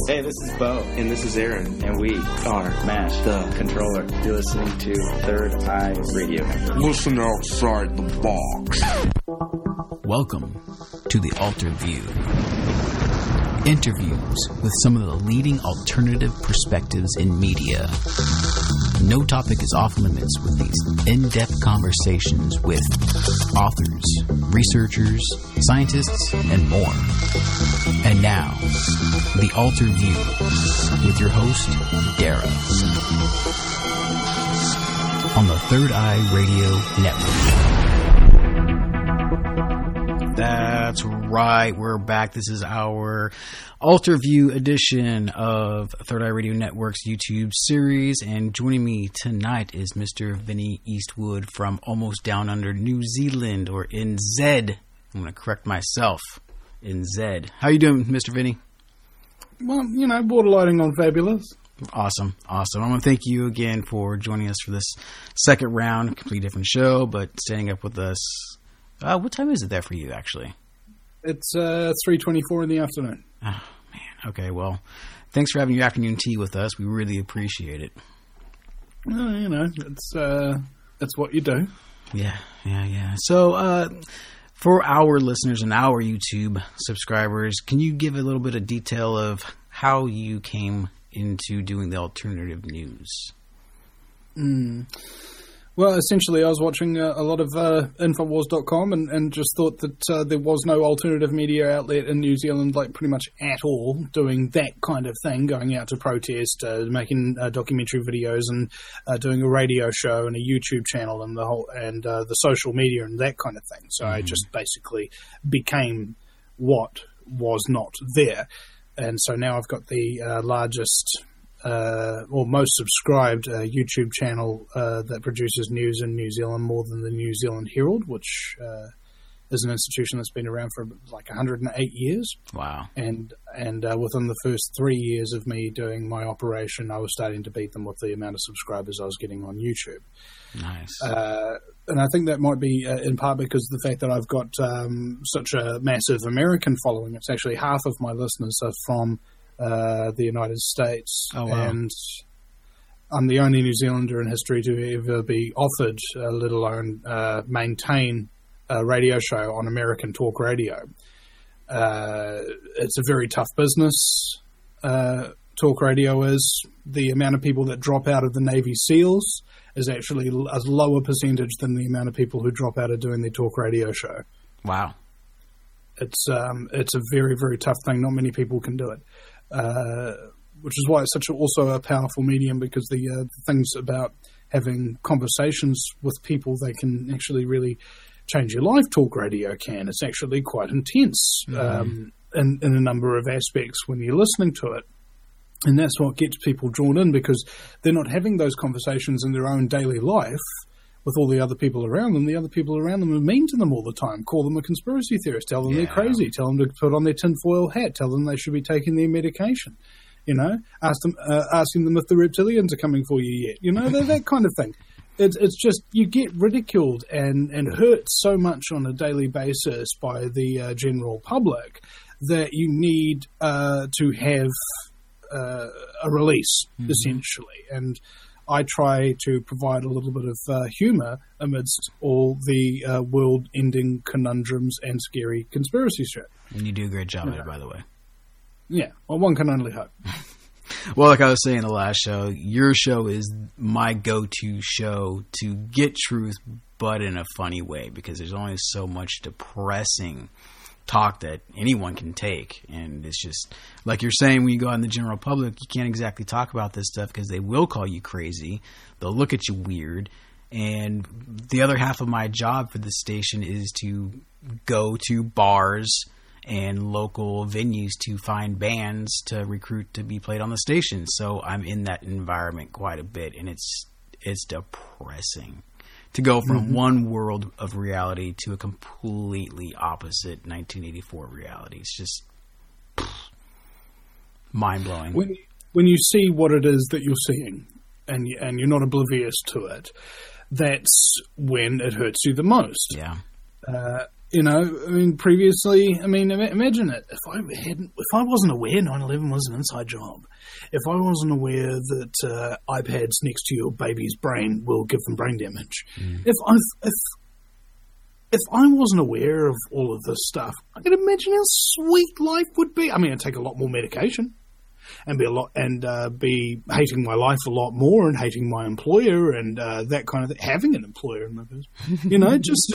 Hey, this is Bo. And this is Aaron. And we are Mash, the controller. You're listening to Third Eye Radio Network. Listen outside the box. Welcome to The Alter View. Interviews with some of the leading alternative perspectives in media. No topic is off limits with these in-depth conversations with authors, researchers, scientists, and more. And now, The Alter View with your host, Dara. On the Third Eye Radio Network. That's right, we're back. This is our Alter View edition of Third Eye Radio Network's YouTube series, and joining me tonight is Mr. Vinny Eastwood from Almost Down Under, New Zealand, or NZ. I'm going to correct myself, NZ. How you doing, Mr. Vinny? Well, you know, borderlining on fabulous. Awesome. I want to thank you again for joining us for this second round, completely different show, but staying up with us. What time is it there for you, actually? It's 3:24 in the afternoon. Oh, man. Okay, well, thanks for having your afternoon tea with us. We really appreciate it. Well, you know, it's what you do. Yeah. So, for our listeners and our YouTube subscribers, can you give a little bit of detail of how you came into doing the alternative news? Well, essentially, I was watching a lot of Infowars.com and just thought that there was no alternative media outlet in New Zealand, like pretty much at all, doing that kind of thing, going out to protest, making documentary videos, and doing a radio show and a YouTube channel and the social media and that kind of thing. So I just basically became what was not there, and so now I've got the largest. Or most subscribed YouTube channel that produces news in New Zealand, more than the New Zealand Herald, which is an institution that's been around for like 108 years. Wow. And within the first 3 years of me doing my operation, I was starting to beat them with the amount of subscribers I was getting on YouTube. Nice. And I think that might be in part because of the fact that I've got such a massive American following. It's actually half of my listeners are from the United States. Oh, wow. And I'm the only New Zealander in history to ever be offered, let alone maintain a radio show on American talk radio. It's a very tough business, talk radio is. The amount of people that drop out of the Navy SEALs is actually a lower percentage than the amount of people who drop out of doing their talk radio show. Wow. It's a very, very tough thing. Not many people can do it. Which is why it's also a powerful medium, because the things about having conversations with people that can actually really change your life, talk radio can. It's actually quite intense in a number of aspects when you're listening to it. And that's what gets people drawn in, because they're not having those conversations in their own daily life with all the other people around them. The other people around them are mean to them all the time, call them a conspiracy theorist, tell them they're crazy, tell them to put on their tinfoil hat, tell them they should be taking their medication, you know, asking them if the reptilians are coming for you yet, you know, that kind of thing. It's just, you get ridiculed and hurt so much on a daily basis by the general public that you need to have a release, essentially. And I try to provide a little bit of humor amidst all the world-ending conundrums and scary conspiracy shit. And you do a great job of it, by the way. Yeah, well, one can only hope. Well, like I was saying in the last show, your show is my go-to show to get truth, but in a funny way, because there's only so much depressing talk that anyone can take, and it's just like you're saying, when you go out in the general public, you can't exactly talk about this stuff because they will call you crazy, they'll look at you weird. And the other half of my job for this station is to go to bars and local venues to find bands to recruit to be played on the station. So I'm in that environment quite a bit, and it's depressing to go from one world of reality to a completely opposite 1984 reality. It's just mind-blowing. When you see what it is that you're seeing, and you're not oblivious to it, that's when it hurts you the most. Yeah. You know, I mean, previously, I mean, imagine it. If I wasn't aware 9/11 was an inside job, if I wasn't aware that iPads next to your baby's brain will give them brain damage, if I wasn't aware of all of this stuff, I can imagine how sweet life would be. I mean, I'd take a lot more medication and be hating my life a lot more and hating my employer and that kind of thing. Having an employer, in my case, you know, just.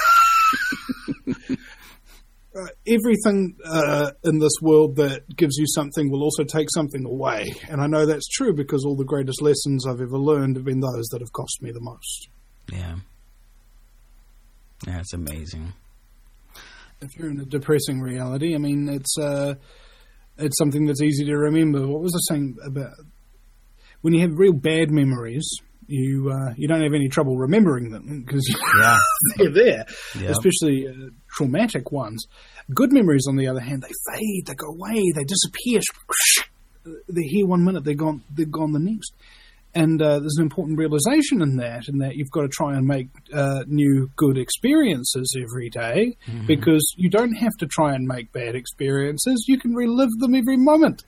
Everything in this world that gives you something will also take something away. And I know that's true because all the greatest lessons I've ever learned have been those that have cost me the most. Yeah. That's amazing. If you're in a depressing reality, I mean, it's something that's easy to remember. What was I saying about when you have real bad memories? You don't have any trouble remembering them because they're there, especially traumatic ones. Good memories, on the other hand, they fade, they go away, they disappear. They're here one minute, they're gone the next. And there's an important realization in that you've got to try and make new good experiences every day because you don't have to try and make bad experiences. You can relive them every moment.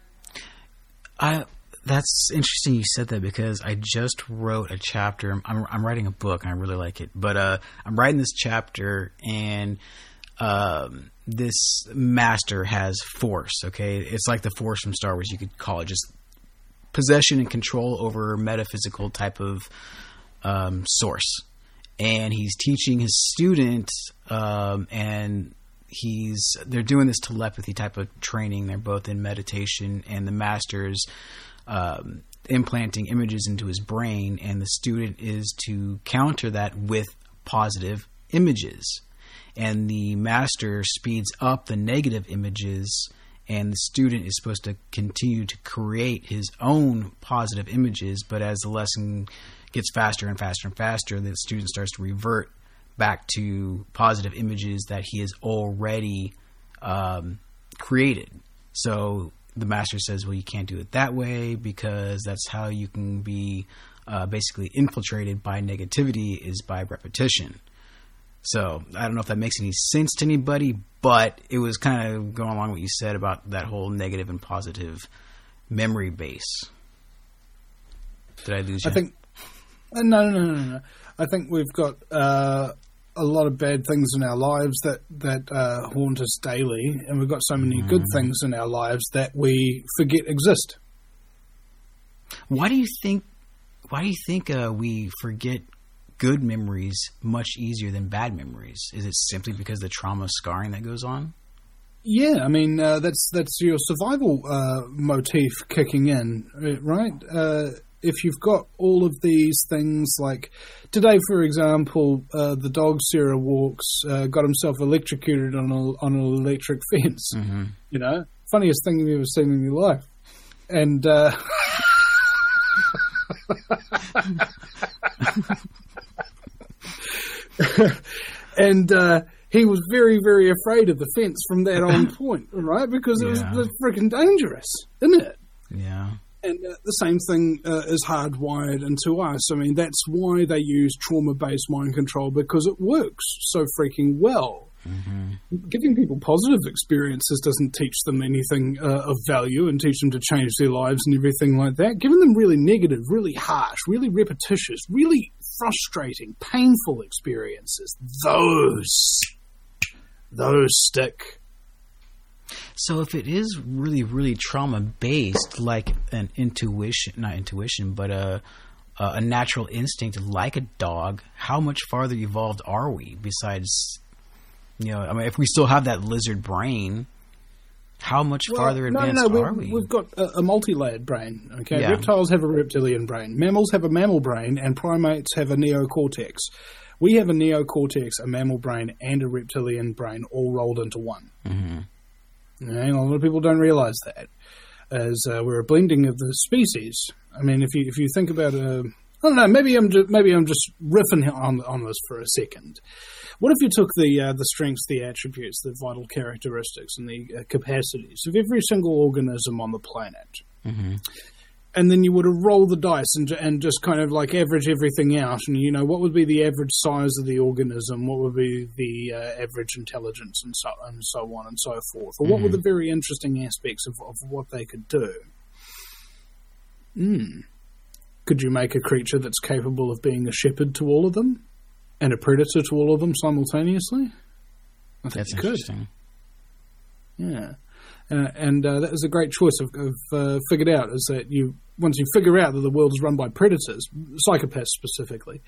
That's interesting you said that because I just wrote a chapter. I'm writing a book and I really like it. But I'm writing this chapter and this master has force, okay? It's like the force from Star Wars, you could call it. Just possession and control over metaphysical type of source. And he's teaching his student and they're doing this telepathy type of training. They're both in meditation and the master's implanting images into his brain, and the student is to counter that with positive images. And the master speeds up the negative images, and the student is supposed to continue to create his own positive images. But as the lesson gets faster and faster and faster, the student starts to revert back to positive images that he has already created. So the master says, well, you can't do it that way because that's how you can be basically infiltrated by negativity, is by repetition. So I don't know if that makes any sense to anybody, but it was kind of going along what you said about that whole negative and positive memory base. Did I lose you? I think no. I think we've got a lot of bad things in our lives that haunt us daily, and we've got so many good things in our lives that we forget exist. Why do you think we forget good memories much easier than bad memories? Is it simply because the trauma scarring that goes on? Yeah, I mean that's your survival motif kicking in, right? If you've got all of these things, like today, for example, the dog Sarah walks got himself electrocuted on an electric fence. Mm-hmm. You know, funniest thing you've ever seen in your life, and and he was very, very afraid of the fence from that on point, right? Because it was freaking dangerous, isn't it? Yeah. And the same thing is hardwired into us. I mean, that's why they use trauma-based mind control, because it works so freaking well. Mm-hmm. Giving people positive experiences doesn't teach them anything of value and teach them to change their lives and everything like that. Giving them really negative, really harsh, really repetitious, really frustrating, painful experiences, those stick. So if it is really, really trauma-based, like an but a natural instinct like a dog, how much farther evolved are we besides, I mean, if we still have that lizard brain, how much farther advanced are we? We've got a multi-layered brain, okay? Yeah. Reptiles have a reptilian brain. Mammals have a mammal brain, and primates have a neocortex. We have a neocortex, a mammal brain, and a reptilian brain all rolled into one. Mm-hmm. A lot of people don't realize that, as we're a blending of the species. I mean, if you think about I don't know, maybe I'm just riffing on this for a second. What if you took the strengths, the attributes, the vital characteristics, and the capacities of every single organism on the planet, mm-hmm. and then you would have rolled the dice and just kind of like average everything out, and you know what would be the average size of the organism, what would be the average intelligence, and so on and so forth, or what were the very interesting aspects of what they could do. Could you make a creature that's capable of being a shepherd to all of them and a predator to all of them simultaneously? I think That's you could. interesting. Yeah. And that was a great choice of figured out, is that once you figure out that the world is run by predators, psychopaths specifically,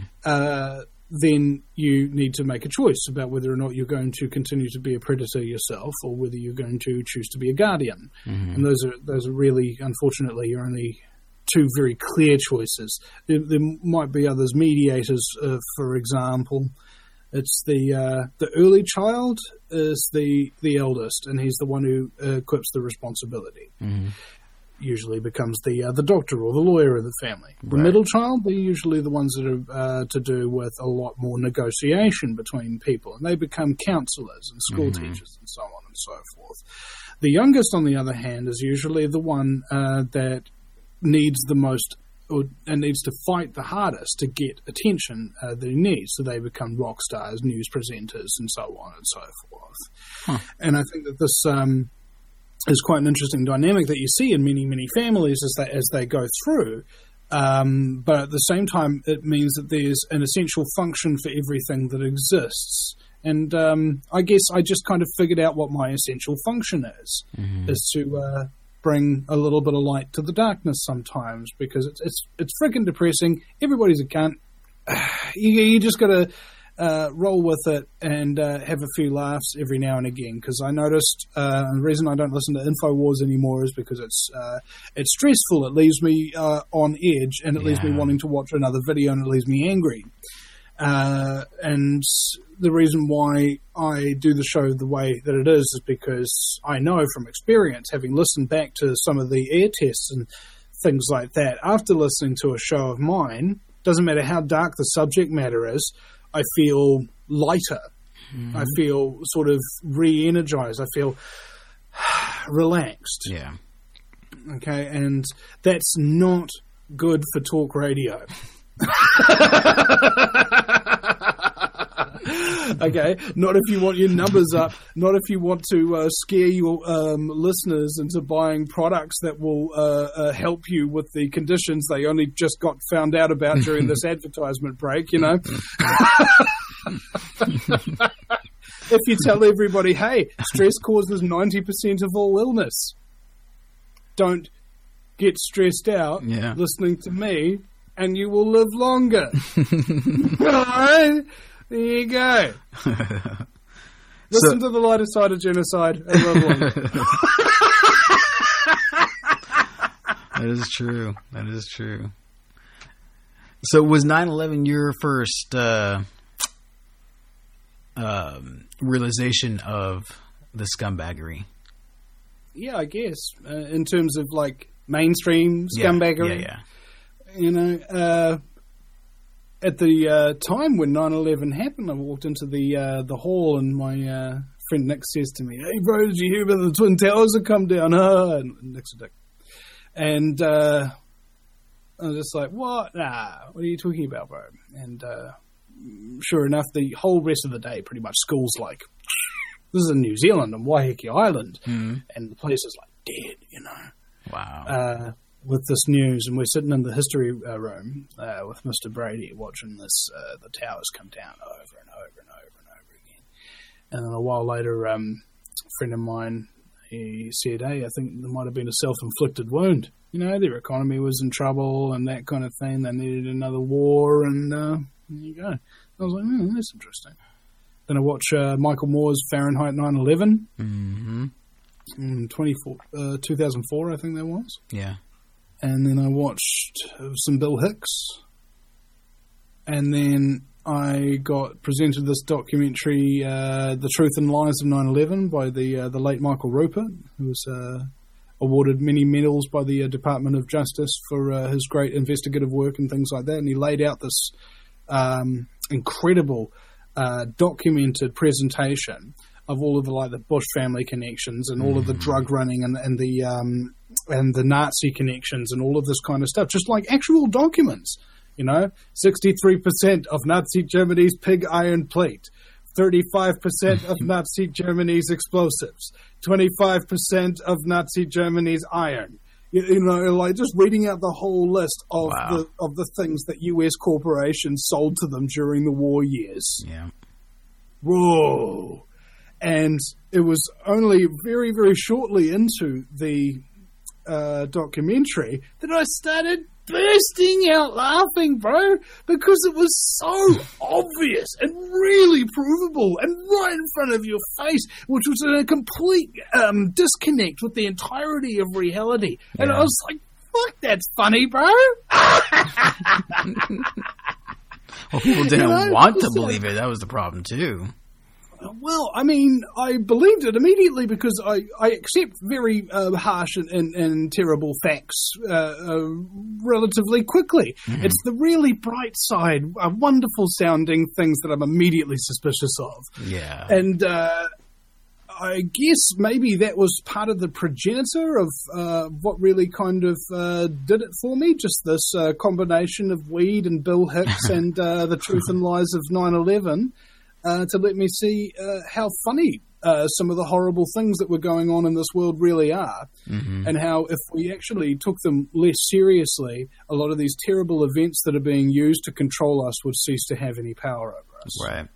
then you need to make a choice about whether or not you're going to continue to be a predator yourself, or whether you're going to choose to be a guardian. And those are really, unfortunately, your only two very clear choices. There might be others, mediators, for example. It's the early child is the eldest, and he's the one who equips the responsibility. Usually becomes the doctor or the lawyer of the family. The middle child, they're usually the ones that are to do with a lot more negotiation between people, and they become counselors and school teachers and so on and so forth. The youngest, on the other hand, is usually the one that needs the most, and needs to fight the hardest to get attention that he needs. So they become rock stars, news presenters, and so on and so forth. And I think that this is quite an interesting dynamic that you see in many, many families as they go through. But at the same time, it means that there's an essential function for everything that exists. And I guess I just kind of figured out what my essential function is to bring a little bit of light to the darkness sometimes, because it's freaking depressing. Everybody's a cunt. You just got to roll with it and have a few laughs every now and again. Because I noticed the reason I don't listen to InfoWars anymore is because it's stressful. It leaves me on edge, and it leaves me wanting to watch another video, and it leaves me angry. And the reason why I do the show the way that it is because I know from experience, having listened back to some of the air tests and things like that, after listening to a show of mine, doesn't matter how dark the subject matter is, I feel lighter. I feel sort of re-energized. I feel relaxed. Yeah. Okay, and that's not good for talk radio. Okay, not if you want your numbers up, not if you want to scare your listeners into buying products that will help you with the conditions they only just got found out about during this advertisement break, you know. If you tell everybody, hey, stress causes 90% of all illness, don't get stressed out listening to me, and you will live longer. All right? There you go. Listen to the lighter side of genocide and live longer. That is true. That is true. So was 9/11 your first realization of the scumbaggery? Yeah, I guess. In terms of, like, mainstream scumbaggery. Yeah. You know, at the time when 9/11 happened, I walked into the hall, and my friend Nick says to me, "Hey, bro, did you hear about the Twin Towers that come down?" And Nick's a dick. And I was just like, "What? Nah, what are you talking about, bro?" And sure enough, the whole rest of the day, pretty much, school's like, this is in New Zealand, on Waiheke Island, and the place is like dead, you know. Wow. With this news, and we're sitting in the history room with Mr. Brady watching this, the towers come down over and over and over and over again. And then a while later, a friend of mine, he said, "Hey, I think there might have been a self-inflicted wound. You know, their economy was in trouble and that kind of thing. They needed another war, and there you go." I was like, that's interesting. Then I watched Michael Moore's Fahrenheit 9/11 in 2004, I think that was. Yeah. And then I watched some Bill Hicks. And then I got presented this documentary, The Truth and Lies of 9/11, by the late Michael Rupert, who was awarded many medals by the Department of Justice for his great investigative work and things like that. And he laid out this incredible documented presentation of all of the Bush family connections and all of the drug running and the Nazi connections and all of this kind of stuff, just like actual documents. 63% of Nazi Germany's pig iron plate, 35% of Nazi Germany's explosives, 25% of Nazi Germany's iron. Just reading out the whole list of the things that U.S. corporations sold to them during the war years. Yeah. Whoa. And it was only very, very shortly into the documentary that I started bursting out laughing, bro, because it was so obvious and really provable and right in front of your face, which was in a complete disconnect with the entirety of reality. And I was like, fuck, that's funny, bro. Well, people didn't want to believe it. That was the problem, too. Well, I mean, I believed it immediately because I accept very harsh and terrible facts relatively quickly. Mm-hmm. It's the really bright side, wonderful sounding things that I'm immediately suspicious of. Yeah. And I guess maybe that was part of the progenitor of what really kind of did it for me, just this combination of weed and Bill Hicks and the truth and lies of 9/11. To let me see how funny some of the horrible things that were going on in this world really are, and how if we actually took them less seriously, a lot of these terrible events that are being used to control us would cease to have any power over us. Right.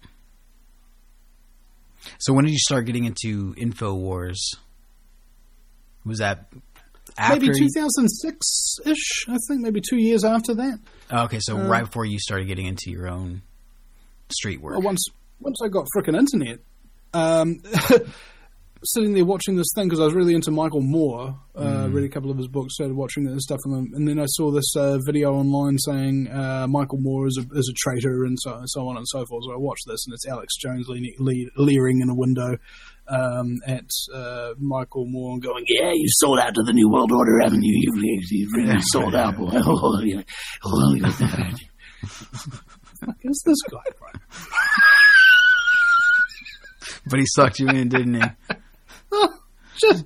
So when did you start getting into InfoWars? Was that after? Maybe 2006-ish, I think, maybe 2 years after that. Okay, so right before you started getting into your own street work. Well, once I got frickin' internet, sitting there watching this thing because I was really into Michael Moore, read a couple of his books, started watching this stuff, and then I saw this video online saying Michael Moore is a traitor and so on and so forth. So I watched this, and it's Alex Jones leering in a window at Michael Moore and going, "Yeah, you sold out to the New World Order, haven't you? You've really sold out, boy. What the fuck is this guy, bro?" But he sucked you in, didn't he? That's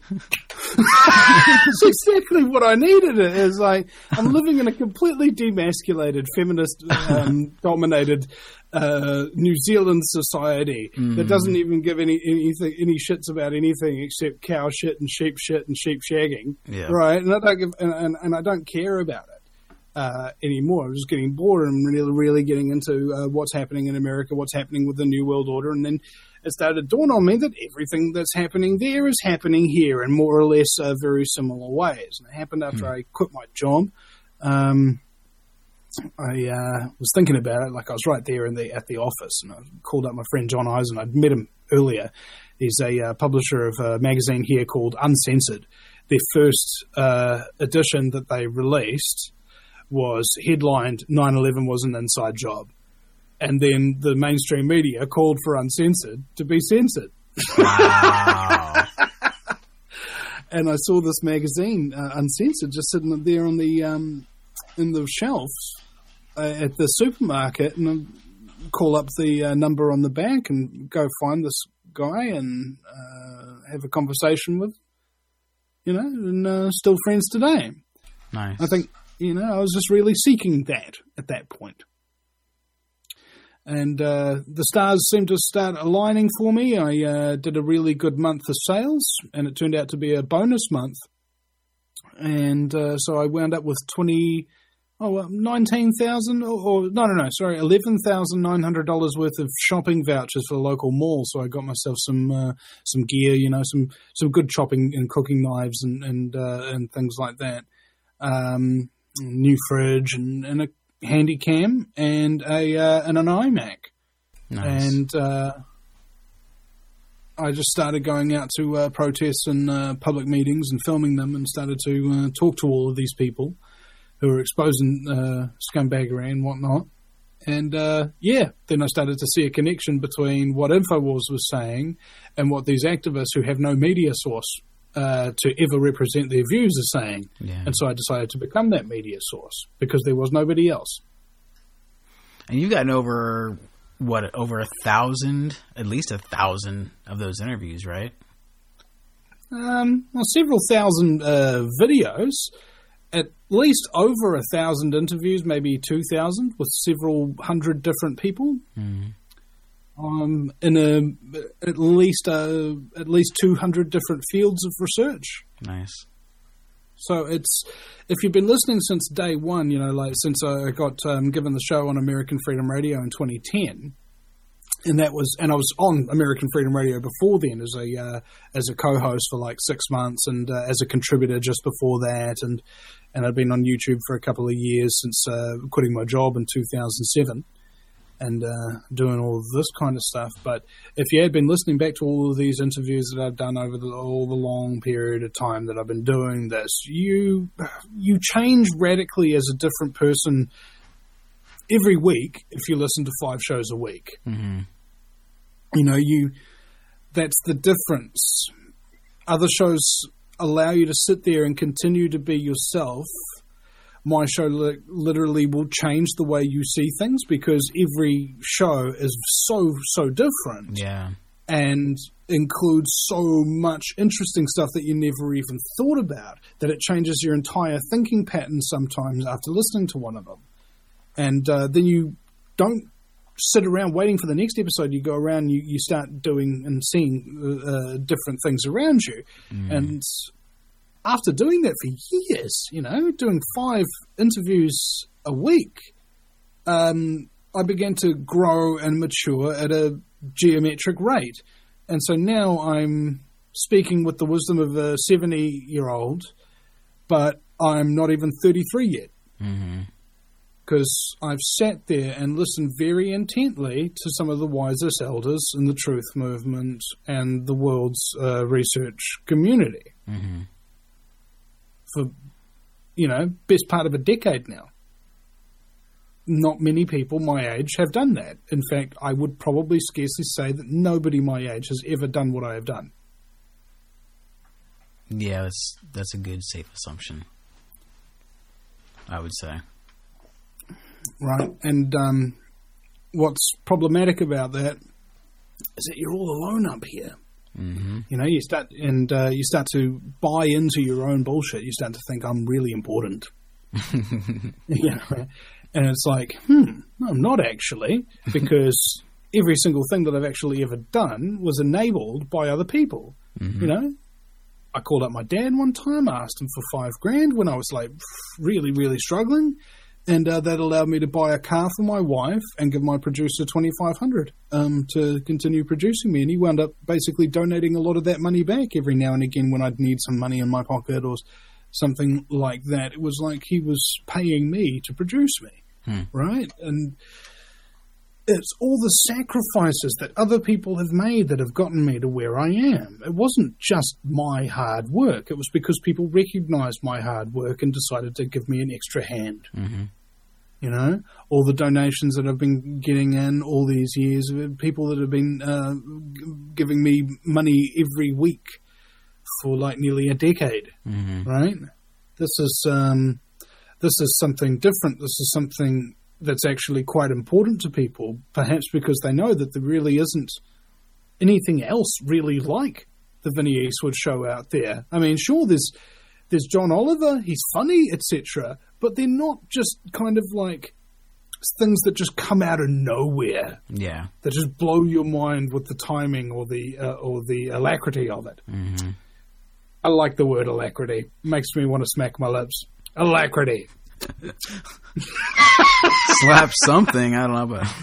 exactly what I needed. It is like I'm living in a completely demasculated, feminist dominated New Zealand society that doesn't even give any shits about anything except cow shit and sheep shagging, right? And I don't give, and I don't care about it anymore. I'm just getting bored and really getting into what's happening in America, what's happening with the New World Order, and then it started to dawn on me that everything that's happening there is happening here in more or less very similar ways. And it happened after I quit my job. I was thinking about it, like I was right there at the office, and I called up my friend John Eisen. I'd met him earlier. He's a publisher of a magazine here called Uncensored. Their first edition that they released was headlined 9/11 was an inside job. And then the mainstream media called for Uncensored to be censored. Wow. And I saw this magazine, Uncensored, just sitting there on the in the shelves at the supermarket, and I call up the number on the back and go find this guy and have a conversation with, and still friends today. Nice. I think, I was just really seeking that at that point. And the stars seemed to start aligning for me. I did a really good month of sales, and it turned out to be a bonus month. And so I wound up with $11,900 worth of shopping vouchers for the local mall. So I got myself some gear, some good chopping and cooking knives and things like that. New fridge and a handy cam and an iMac. Nice. And I just started going out to protests and public meetings and filming them, and started to talk to all of these people who are exposing scumbaggery and whatnot. And then I started to see a connection between what InfoWars was saying and what these activists who have no media source to ever represent their views are saying. Yeah. And so I decided to become that media source because there was nobody else. And you've gotten over over 1,000, at least 1,000 of those interviews, right? Well, several thousand videos, at least over 1,000 interviews, maybe 2,000 with several hundred different people. In at least 200 different fields of research. Nice. So if you've been listening since day one, since I got given the show on American Freedom Radio in 2010, and I was on American Freedom Radio before then as a co-host for like 6 months, and as a contributor just before that, and I'd been on YouTube for a couple of years since quitting my job in 2007. And doing all of this kind of stuff. But if you had been listening back to all of these interviews that I've done over all the long period of time that I've been doing this, you change radically as a different person every week if you listen to 5 shows a week. Mm-hmm. That's the difference. Other shows allow you to sit there and continue to be yourself. My show literally will change the way you see things because every show is so different. Yeah. And includes so much interesting stuff that you never even thought about, that it changes your entire thinking pattern sometimes after listening to one of them. And then you don't sit around waiting for the next episode. You go around, you start doing and seeing different things around you. And after doing that for years, doing 5 interviews a week, I began to grow and mature at a geometric rate. And so now I'm speaking with the wisdom of a 70-year-old, but I'm not even 33 yet. Because I've sat there and listened very intently to some of the wisest elders in the truth movement and the world's research community. For, best part of a decade now. Not many people my age have done that. In fact, I would probably scarcely say that nobody my age has ever done what I have done. Yeah, that's a good, safe assumption, I would say. Right, and what's problematic about that is that you're all alone up here. You start to buy into your own bullshit. You start to think, I'm really important. And it's like, no, I'm not actually, because every single thing that I've actually ever done was enabled by other people. I called up my dad one time, I asked him for $5,000 when I was like really, really struggling. And that allowed me to buy a car for my wife and give my producer $2,500 to continue producing me. And he wound up basically donating a lot of that money back every now and again when I'd need some money in my pocket or something like that. It was like he was paying me to produce me, right? And it's all the sacrifices that other people have made that have gotten me to where I am. It wasn't just my hard work. It was because people recognized my hard work and decided to give me an extra hand. All the donations that I've been getting in all these years, people that have been giving me money every week for like nearly a decade, right? This is something different. This is something that's actually quite important to people, perhaps because they know that there really isn't anything else really like the Vinnie Eastwood show out there. I mean, sure, there's John Oliver, he's funny, etc., but they're not just kind of like things that just come out of nowhere. Yeah. That just blow your mind with the timing or the alacrity of it. I like the word alacrity. Makes me want to smack my lips. Alacrity. Slap something, I don't know,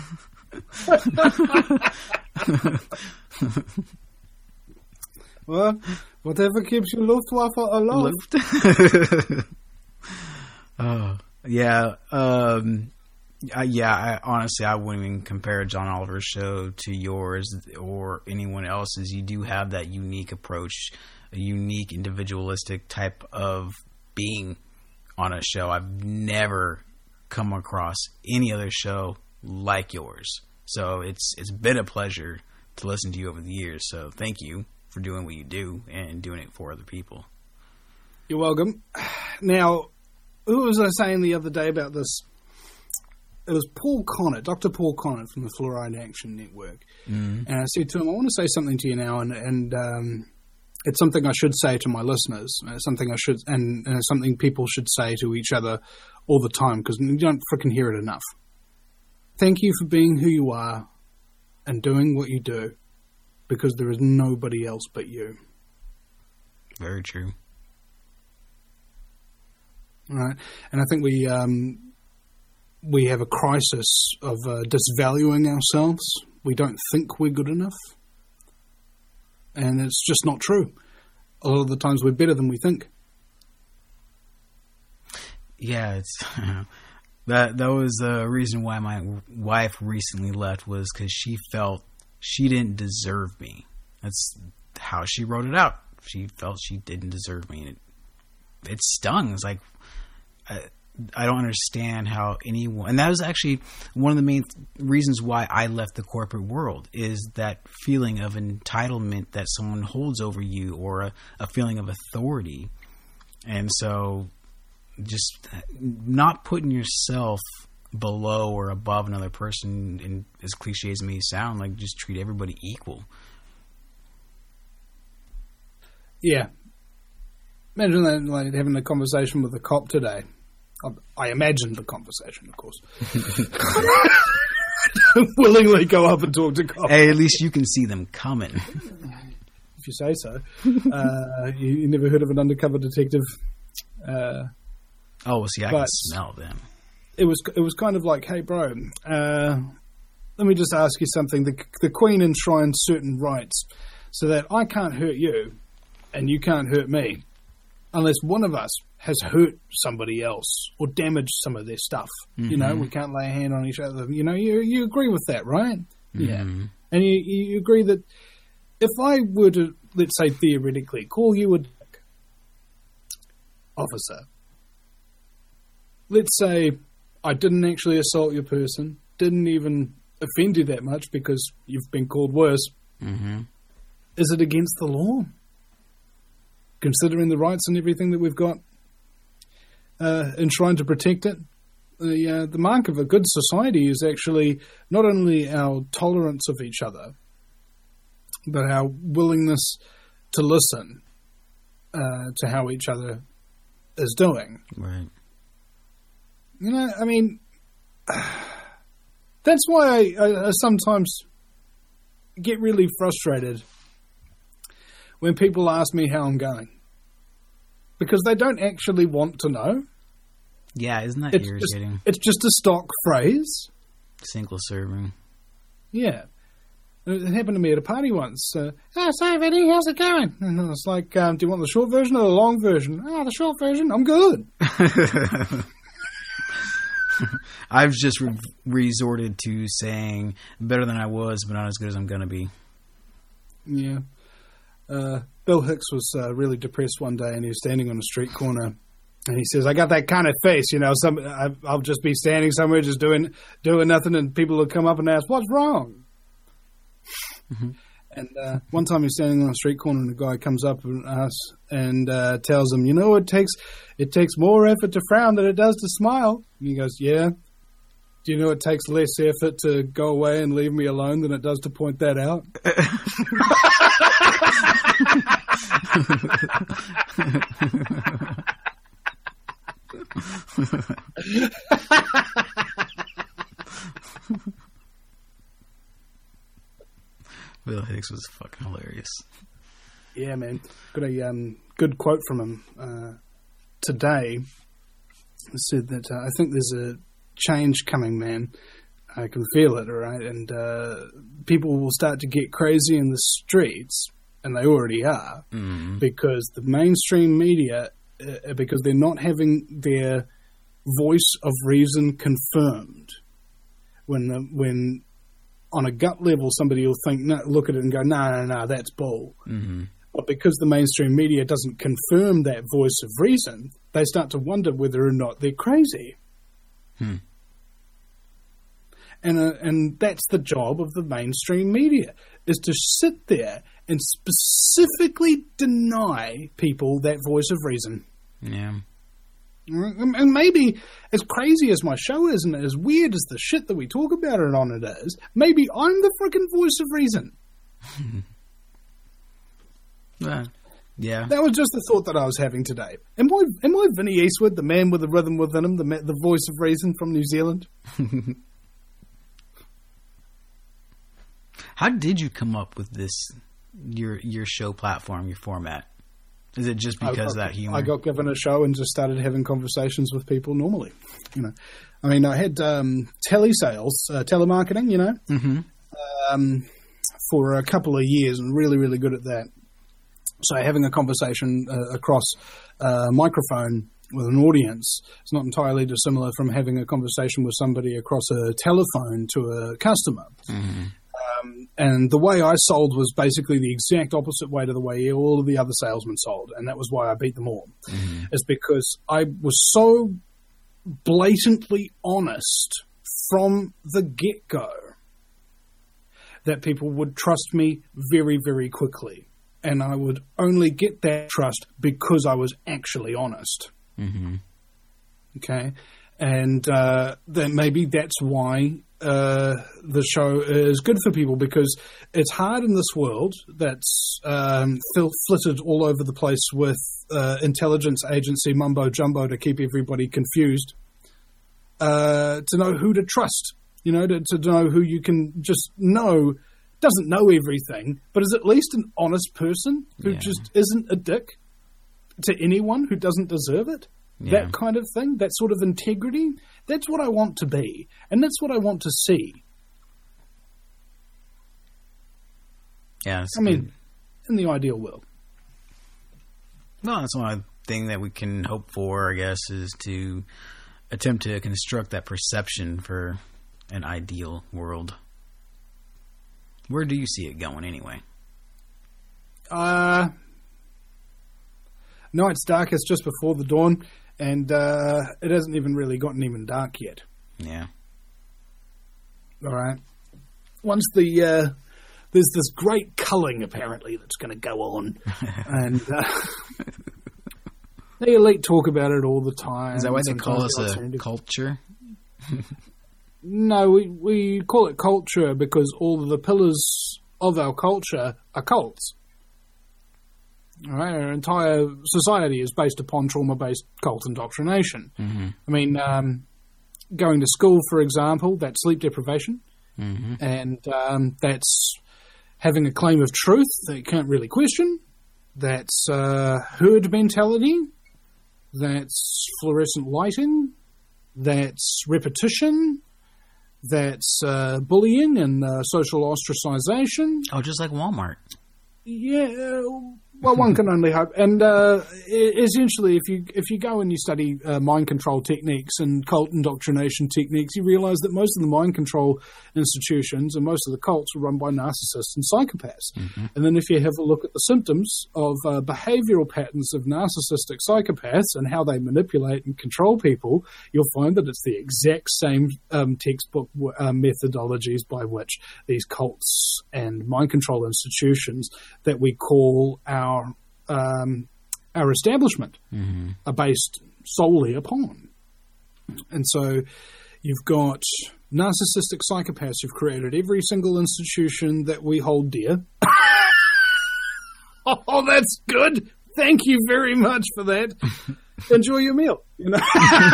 but well, whatever keeps your Luftwaffe aloft. Honestly, I wouldn't even compare John Oliver's show to yours or anyone else's. You do have that unique approach, a unique individualistic type of being on a show. I've never come across any other show like yours. So it's been a pleasure to listen to you over the years. So thank you for doing what you do and doing it for other people. You're welcome. Now, who was I saying the other day about this? was Paul Connor, Dr. Paul Connor from the Fluoride Action Network. And I said to him, I want to say something to you now, and it's something I should say to my listeners. Something I should, and something people should say to each other all the time, because you don't frickin' hear it enough. Thank you for being who you are and doing what you do, because there is nobody else but you. Very true. All right, and I think we have a crisis of disvaluing ourselves. We don't think we're good enough. And it's just not true. A lot of the times we're better than we think. Yeah, it's that was the reason why my wife recently left, was because she felt she didn't deserve me. That's how she wrote it out. She felt she didn't deserve me, and it stung. It's like, I don't understand how anyone, and that was actually one of the main reasons why I left the corporate world, is that feeling of entitlement that someone holds over you, or a feeling of authority. And so just not putting yourself below or above another person, and as cliche as it may sound, like, just treat everybody equal. Yeah. Imagine that, like, having a conversation with a cop today. I imagined the conversation, of course. Don't willingly go up and talk to cops. Hey, at least you can see them coming. If you say so. You never heard of an undercover detective? Oh, see, I can smell them. It was kind of like, hey, bro, let me just ask you something. The Queen enshrines certain rights so that I can't hurt you and you can't hurt me unless one of us has hurt somebody else or damaged some of their stuff. Mm-hmm. You know, we can't lay a hand on each other. You know, you agree with that, right? Mm-hmm. Yeah. And you agree that if I were to, let's say theoretically, call you a dick officer, let's say I didn't actually assault your person, didn't even offend you that much because you've been called worse. Mm-hmm. Is it against the law? Considering the rights and everything that we've got enshrined to protect it, the mark of a good society is actually not only our tolerance of each other, but our willingness to listen to how each other is doing. Right. You know, I mean, that's why I sometimes get really frustrated when people ask me how I'm going. Because they don't actually want to know. Yeah, isn't that irritating? It's just a stock phrase. Single serving. Yeah. It happened to me at a party once. So, Vinny, how's it going? And I was like, do you want the short version or the long version? Oh, the short version. I'm good. I've just resorted to saying better than I was, but not as good as I'm going to be. Yeah. Bill Hicks was really depressed one day, and he was standing on a street corner, and he says, I got that kind of face, you know, I'll just be standing somewhere just doing nothing, and people will come up and ask, what's wrong? Mm-hmm. And one time he's standing on a street corner, and a guy comes up and asks, and tells him, you know, it takes more effort to frown than it does to smile. And he goes, yeah. Do you know it takes less effort to go away and leave me alone than it does to point that out? Bill Hicks was fucking hilarious. Yeah, man. Got a good quote from him today. It said that I think there's a change coming, man. I can feel it, all right? And people will start to get crazy in the streets, and they already are, because the mainstream media, because they're not having their voice of reason confirmed. When on a gut level, somebody will think, no, look at it and go, no, that's bull. Mm-hmm. But because the mainstream media doesn't confirm that voice of reason, they start to wonder whether or not they're crazy. And that's the job of the mainstream media, is to sit there and specifically deny people that voice of reason. Yeah. And maybe, as crazy as my show is and as weird as the shit that we talk about it on it is, maybe I'm the frickin' voice of reason. Yeah. That was just the thought that I was having today. Am I Vinnie Eastwood, the man with the rhythm within him, the voice of reason from New Zealand? How did you come up with this, your show platform, your format? Is it just because of that humor? I got given a show and just started having conversations with people normally. You know, I mean, I had telesales, telemarketing, you know, for a couple of years, and really, really good at that. So having a conversation across a microphone with an audience is not entirely dissimilar from having a conversation with somebody across a telephone to a customer. And the way I sold was basically the exact opposite way to the way all of the other salesmen sold. And that was why I beat them all. It's because I was so blatantly honest from the get-go that people would trust me very, very quickly. And I would only get that trust because I was actually honest. Okay? And then maybe that's why the show is good for people, because it's hard in this world that's flitted all over the place with intelligence agency mumbo-jumbo to keep everybody confused, to know who to trust, you know, to know who you can just know doesn't know everything, but is at least an honest person who just isn't a dick to anyone who doesn't deserve it. That kind of thing, that sort of integrity, that's what I want to be. And that's what I want to see. Yeah, I mean, in the ideal world. No, that's one thing that we can hope for, I guess, is to attempt to construct that perception for an ideal world. Where do you see it going anyway? Night's darkest just before the dawn, and it hasn't even really gotten even dark yet. Yeah. All right. Once there's this great culling apparently that's going to go on, and the elite talk about it all the time. Is that why they call us a culture? No, we call it culture because all of the pillars of our culture are cults. All right, our entire society is based upon trauma-based cult indoctrination. I mean, going to school, for example, that's sleep deprivation, and that's having a claim of truth that you can't really question. That's herd mentality. That's fluorescent lighting. That's repetition. That's bullying and social ostracization. Oh, just like Walmart. Yeah, well, one can only hope. And essentially, if you go and you study mind control techniques and cult indoctrination techniques, you realize that most of the mind control institutions and most of the cults are run by narcissists and psychopaths. And then if you have a look at the symptoms of behavioral patterns of narcissistic psychopaths and how they manipulate and control people, you'll find that it's the exact same textbook methodologies by which these cults and mind control institutions that we call our establishment are based solely upon. And so you've got narcissistic psychopaths who've created every single institution that we hold dear. Oh, that's good. Thank you very much for that. Enjoy your meal. You know?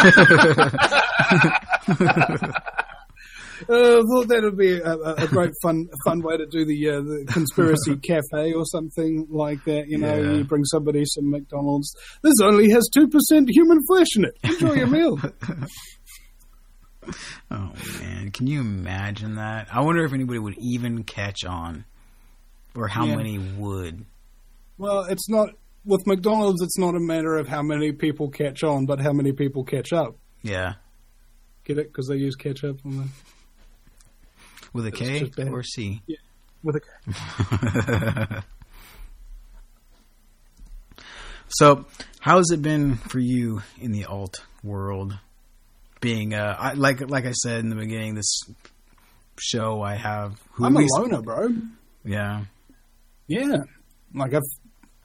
I thought that would be a great fun way to do the conspiracy cafe or something like that. You know, you bring somebody some McDonald's. This only has 2% human flesh in it. Enjoy your meal. Oh man, can you imagine that? I wonder if anybody would even catch on, or how many would. Well, it's not with McDonald's. It's not a matter of how many people catch on, but how many people catch up. Yeah. Get it? Because they use ketchup on the. With a K or C? Yeah, with a K. So, how has it been for you in the alt world? Being, like I said in the beginning, this show I have. I'm a loner, bro. Yeah. Yeah, like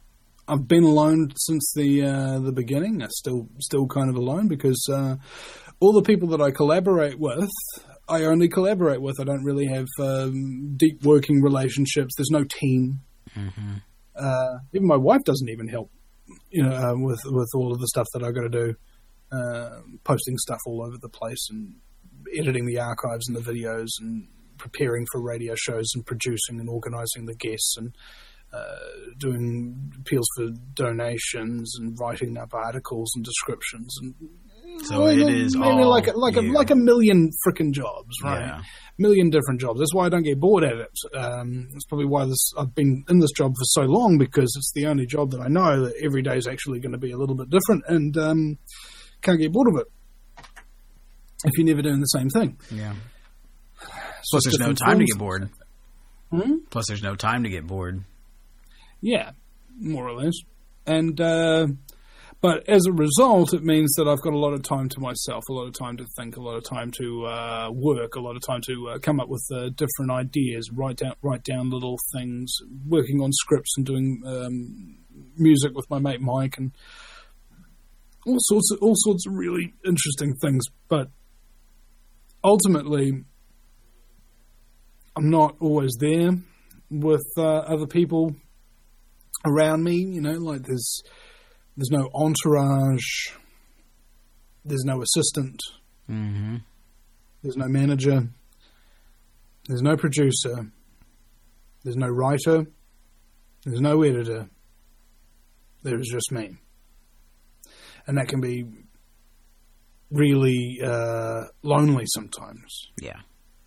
I've been alone since the beginning. I'm still kind of alone because all the people that I collaborate with, I only collaborate with. I don't really have deep working relationships. There's no team. Mm-hmm. Even my wife doesn't even help, with all of the stuff that I got to do, posting stuff all over the place and editing the archives and the videos and preparing for radio shows and producing and organising the guests and doing appeals for donations and writing up articles and descriptions and. So it is maybe all like a million frickin' jobs, right? Yeah. Million different jobs. That's why I don't get bored at it. That's probably why I've been in this job for so long, because it's the only job that I know that every day is actually going to be a little bit different, and can't get bored of it if you're never doing the same thing. Yeah. Plus, there's no time to get bored. Hmm? Plus, there's no time to get bored. Yeah, more or less, and. But as a result, it means that I've got a lot of time to myself, a lot of time to think, a lot of time to work, a lot of time to come up with different ideas, write down little things, working on scripts and doing music with my mate Mike, and all sorts of really interesting things. But ultimately, I'm not always there with other people around me. Like There's no entourage. There's no assistant. Mm-hmm. There's no manager. There's no producer. There's no writer. There's no editor. There's just me. And that can be really lonely sometimes. Yeah.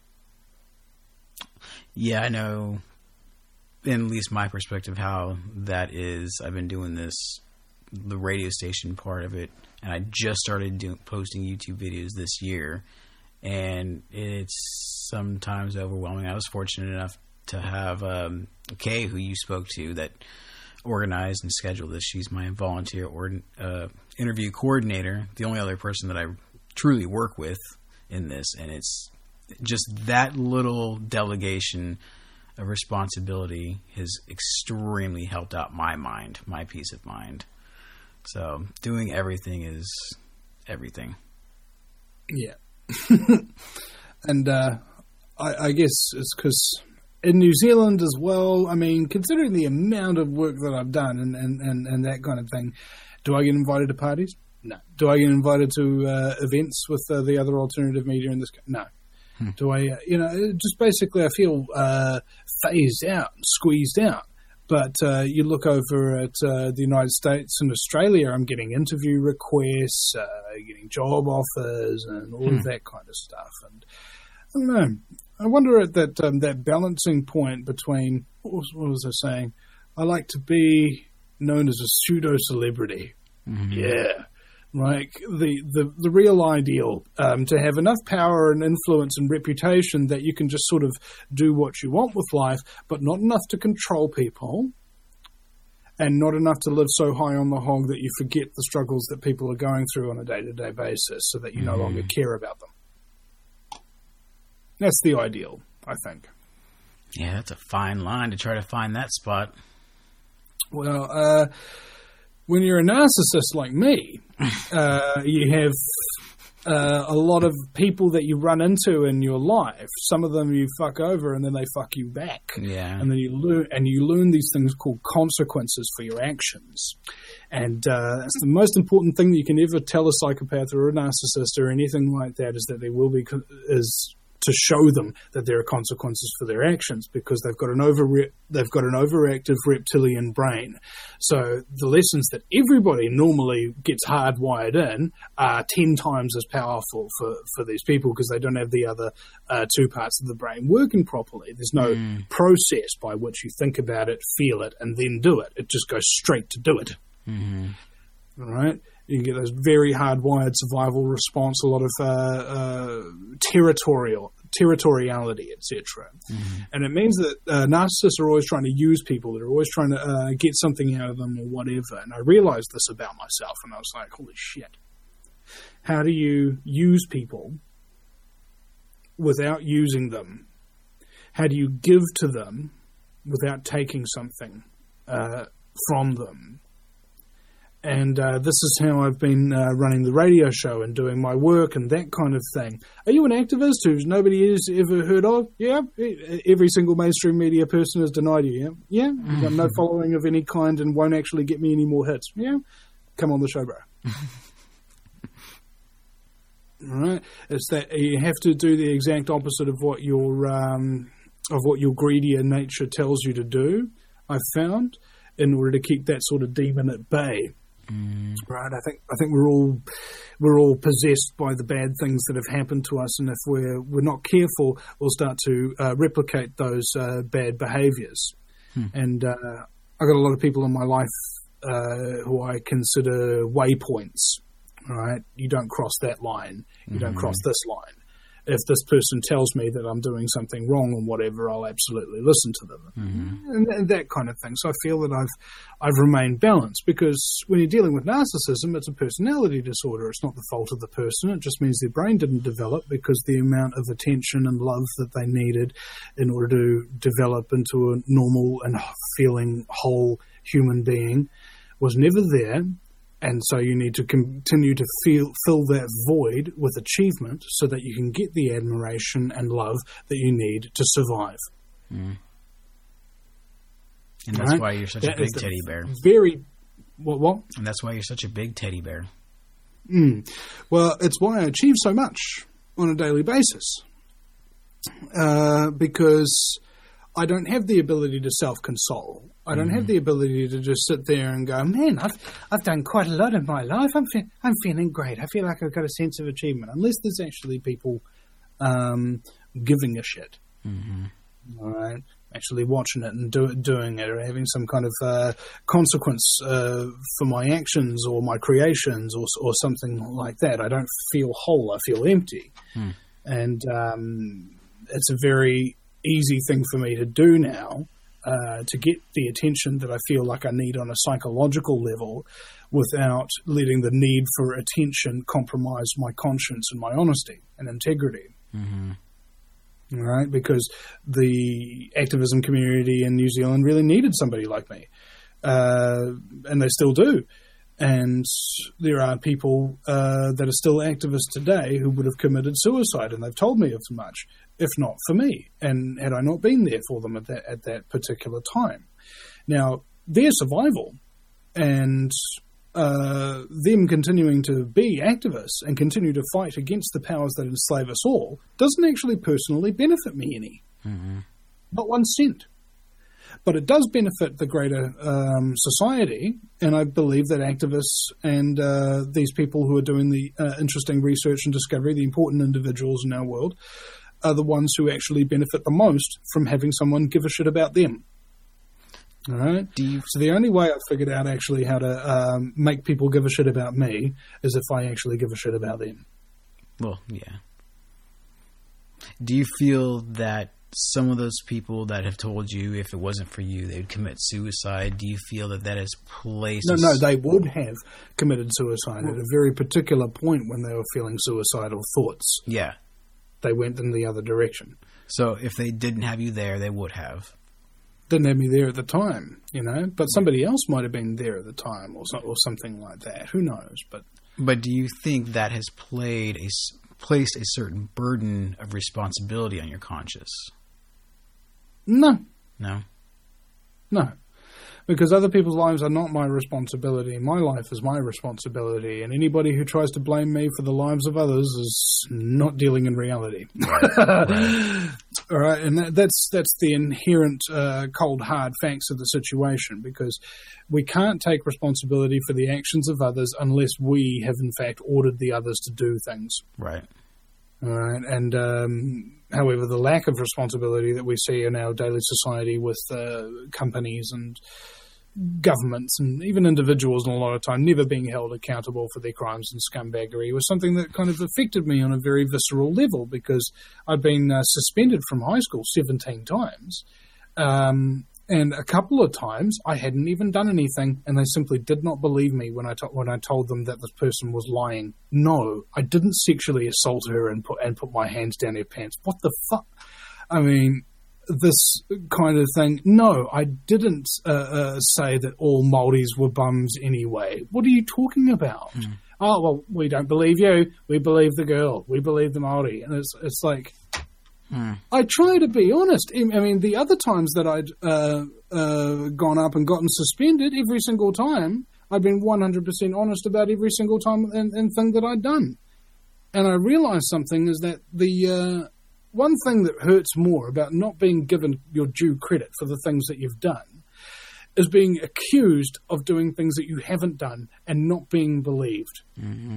Yeah, I know, in at least my perspective, how that is. I've been doing the radio station part of it, and I just started posting YouTube videos this year, and it's sometimes overwhelming. I was fortunate enough to have Kay, who you spoke to, that organized and scheduled this. She's my volunteer interview coordinator, the only other person that I truly work with in this, and it's just that little delegation of responsibility has extremely helped out my peace of mind. So doing everything is everything. Yeah. And I guess it's because in New Zealand as well, I mean, considering the amount of work that I've done and that kind of thing, do I get invited to parties? No. Do I get invited to events with the other alternative media in this country? No. Do I, just basically I feel phased out, squeezed out. But you look over at the United States and Australia, I'm getting interview requests, getting job offers, and all of that kind of stuff. And I don't know. I wonder at that balancing point between, what was I saying? I like to be known as a pseudo-celebrity. Mm-hmm. Yeah. Like the real ideal, to have enough power and influence and reputation that you can just sort of do what you want with life, but not enough to control people, and not enough to live so high on the hog that you forget the struggles that people are going through on a day-to-day basis, so that you no longer care about them. That's the ideal, I think. Yeah, that's a fine line to try to find that spot. Well, when you're a narcissist like me, you have a lot of people that you run into in your life. Some of them you fuck over, and then they fuck you back. Yeah. And then you learn these things called consequences for your actions. And that's the most important thing that you can ever tell a psychopath or a narcissist or anything like that, is that there will be to show them that there are consequences for their actions, because they've got an overactive reptilian brain. So the lessons that everybody normally gets hardwired in are 10 times as powerful for these people, because they don't have the other two parts of the brain working properly. There's no process by which you think about it, feel it, and then do it. It just goes straight to do it. Mm-hmm. All right? You can get those very hardwired survival response, a lot of territoriality, etc. Mm-hmm. And it means that narcissists are always trying to use people. They're always trying to get something out of them or whatever. And I realized this about myself, and I was like, holy shit. How do you use people without using them? How do you give to them without taking something from them? And this is how I've been running the radio show and doing my work and that kind of thing. Are you an activist who nobody has ever heard of? Yeah. Every single mainstream media person has denied you. Yeah. You've got no following of any kind and won't actually get me any more hits. Yeah. Come on the show, bro. All right. It's that you have to do the exact opposite of what your greedier nature tells you to do, I've found, in order to keep that sort of demon at bay. Right, I think we're all possessed by the bad things that have happened to us, and if we're not careful, we'll start to replicate those bad behaviours. And I've got a lot of people in my life who I consider waypoints. Right, you don't cross that line. You don't cross this line. If this person tells me that I'm doing something wrong or whatever, I'll absolutely listen to them, and that kind of thing. So I feel that I've remained balanced, because when you're dealing with narcissism, it's a personality disorder. It's not the fault of the person. It just means their brain didn't develop, because the amount of attention and love that they needed in order to develop into a normal and feeling whole human being was never there. And so you need to continue to fill that void with achievement so that you can get the admiration and love that you need to survive. And that's why you're such a big teddy bear. What? And that's why you're such a big teddy bear. Well, it's why I achieve so much on a daily basis. Because I don't have the ability to self-console. I don't have the ability to just sit there and go, man, I've done quite a lot in my life. I'm feeling great. I feel like I've got a sense of achievement. Unless there's actually people giving a shit. All right, actually watching it and doing it, or having some kind of consequence for my actions or my creations or something like that. I don't feel whole. I feel empty. And it's a very easy thing for me to do now, to get the attention that I feel like I need on a psychological level without letting the need for attention compromise my conscience and my honesty and integrity. All right? Because the activism community in New Zealand really needed somebody like me. And they still do. And there are people that are still activists today who would have committed suicide, and they've told me as much, if not for me, and had I not been there for them at that particular time. Now, their survival and them continuing to be activists and continue to fight against the powers that enslave us all doesn't actually personally benefit me any. Not 1 cent. But it does benefit the greater society, and I believe that activists and these people who are doing the interesting research and discovery, the important individuals in our world, are the ones who actually benefit the most from having someone give a shit about them. All right? So the only way I've figured out actually how to make people give a shit about me is if I actually give a shit about them. Well, yeah. Do you feel that some of those people that have told you if it wasn't for you, they would commit suicide, do you feel that has placed... No, they would have committed suicide at a very particular point when they were feeling suicidal thoughts. Yeah. They went in the other direction. So if they didn't have you there, they would have. Didn't have me there at the time, but somebody else might have been there at the time or something like that. Who knows? But do you think that has placed a certain burden of responsibility on your conscience? No. No? No. Because other people's lives are not my responsibility. My life is my responsibility. And anybody who tries to blame me for the lives of others is not dealing in reality. Right. All right. And that's the inherent cold, hard facts of the situation. Because we can't take responsibility for the actions of others unless we have, in fact, ordered the others to do things. Right. All right. And however, the lack of responsibility that we see in our daily society with companies and governments and even individuals, and a lot of time never being held accountable for their crimes and scumbaggery, was something that kind of affected me on a very visceral level, because I'd been suspended from high school 17 times. And a couple of times I hadn't even done anything, and they simply did not believe me when I told them that this person was lying. No, I didn't sexually assault her and put my hands down her pants. What the fuck? I mean, this kind of thing. No, I didn't say that all Māoris were bums anyway. What are you talking about? Oh, well, we don't believe you. We believe the girl. We believe the Māori. And it's like, I try to be honest. I mean, the other times that I'd gone up and gotten suspended, every single time, I'd been 100% honest about every single time and thing that I'd done. And I realised something is that the one thing that hurts more about not being given your due credit for the things that you've done is being accused of doing things that you haven't done and not being believed. Mm-hmm.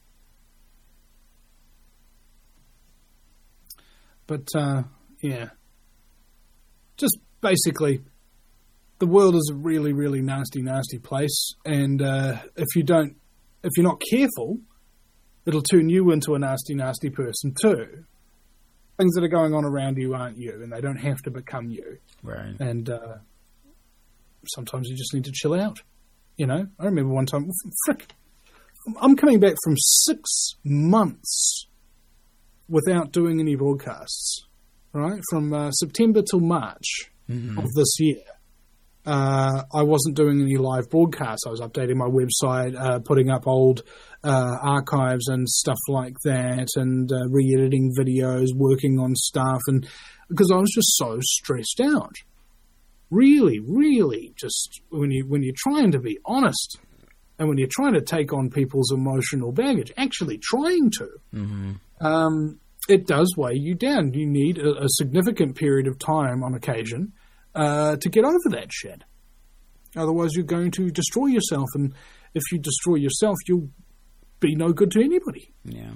But, yeah. Just basically, the world is a really, really nasty, nasty place. And if you're not careful, it'll turn you into a nasty, nasty person too. Things that are going on around you aren't you, and they don't have to become you. Right. And sometimes you just need to chill out. You know, I remember one time, I'm coming back from 6 months without doing any broadcasts, right? From September till March of this year. I wasn't doing any live broadcasts. I was updating my website, putting up old archives and stuff like that, and re-editing videos, working on stuff, and because I was just so stressed out. Really, really, just when you're trying to be honest, and when you're trying to take on people's emotional baggage, actually trying to, it does weigh you down. You need a significant period of time on occasion to get over that shit. Otherwise, you're going to destroy yourself, and if you destroy yourself, you'll be no good to anybody. Yeah.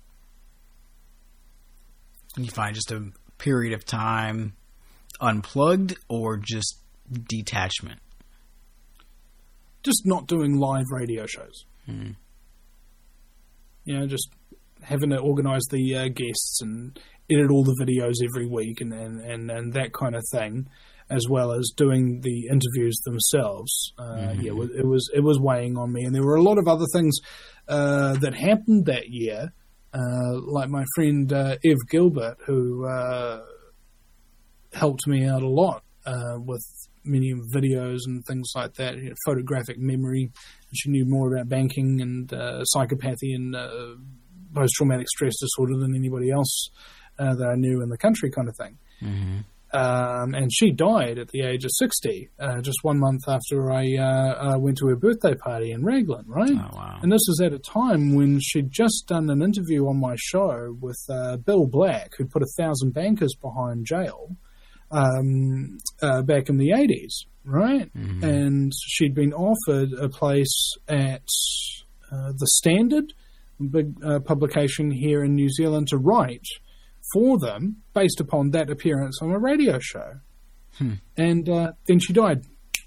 You find just a period of time unplugged or just detachment? Just not doing live radio shows. You know, just having to organise the guests and edit all the videos every week and that kind of thing, as well as doing the interviews themselves. Yeah, it was weighing on me, and there were a lot of other things that happened that year, like my friend Ev Gilbert, who helped me out a lot with many videos and things like that. You know, photographic memory. She knew more about banking and psychopathy and post-traumatic stress disorder than anybody else that I knew in the country, kind of thing. And she died at the age of 60, just 1 month after I went to her birthday party in Raglan, right? Oh, wow. And this was at a time when she'd just done an interview on my show with Bill Black, who'd put 1,000 bankers behind jail back in the 80s, right? And she'd been offered a place at The Standard, a big publication here in New Zealand, to write for them based upon that appearance on a radio show. And then she died.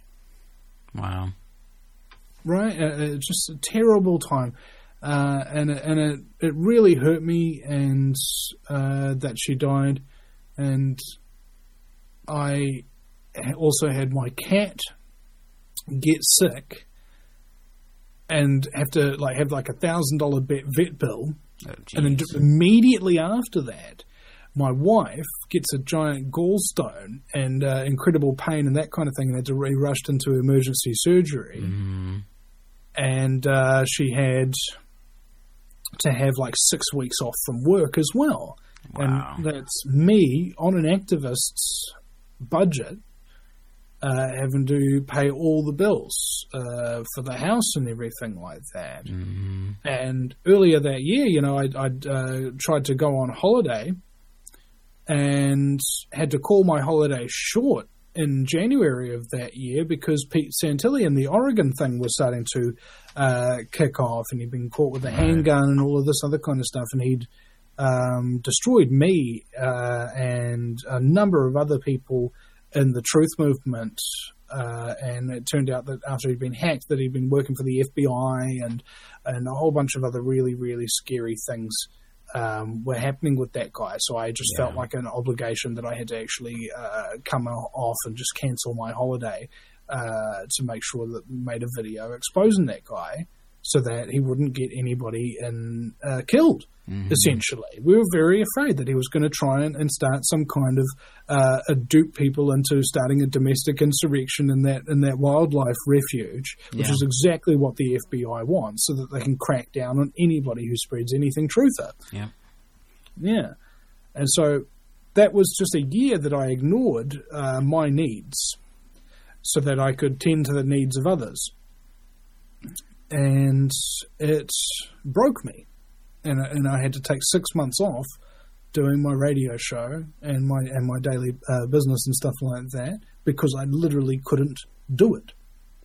Wow. Right? Just a terrible time. And it really hurt me, and that she died. And I also had my cat get sick and have to have like $1,000 vet bill. Oh, and then immediately after that, my wife gets a giant gallstone and incredible pain and that kind of thing, and had to be rushed into emergency surgery. And she had to have like 6 weeks off from work as well. Wow. And that's me on an activist's budget, having to pay all the bills for the house and everything like that. And earlier that year, you know, I'd tried to go on holiday and had to call my holiday short in January of that year because Pete Santilli and the Oregon thing was starting to kick off, and he'd been caught with a handgun and all of this other kind of stuff, and he'd destroyed me and a number of other people in the truth movement, and it turned out that after he'd been hacked, that he'd been working for the FBI, and a whole bunch of other really, really scary things were happening with that guy. So I just felt like an obligation that I had to actually come off and just cancel my holiday to make sure that we made a video exposing that guy. so that he wouldn't get anybody killed. Essentially, we were very afraid that he was going to try and start some kind of dupe people into starting a domestic insurrection in that wildlife refuge, which is exactly what the FBI wants, so that they can crack down on anybody who spreads anything truther. Yeah, and so that was just a year that I ignored my needs, so that I could tend to the needs of others, and it broke me. And I had to take 6 months off doing my radio show and my daily business and stuff like that, because I literally couldn't do it.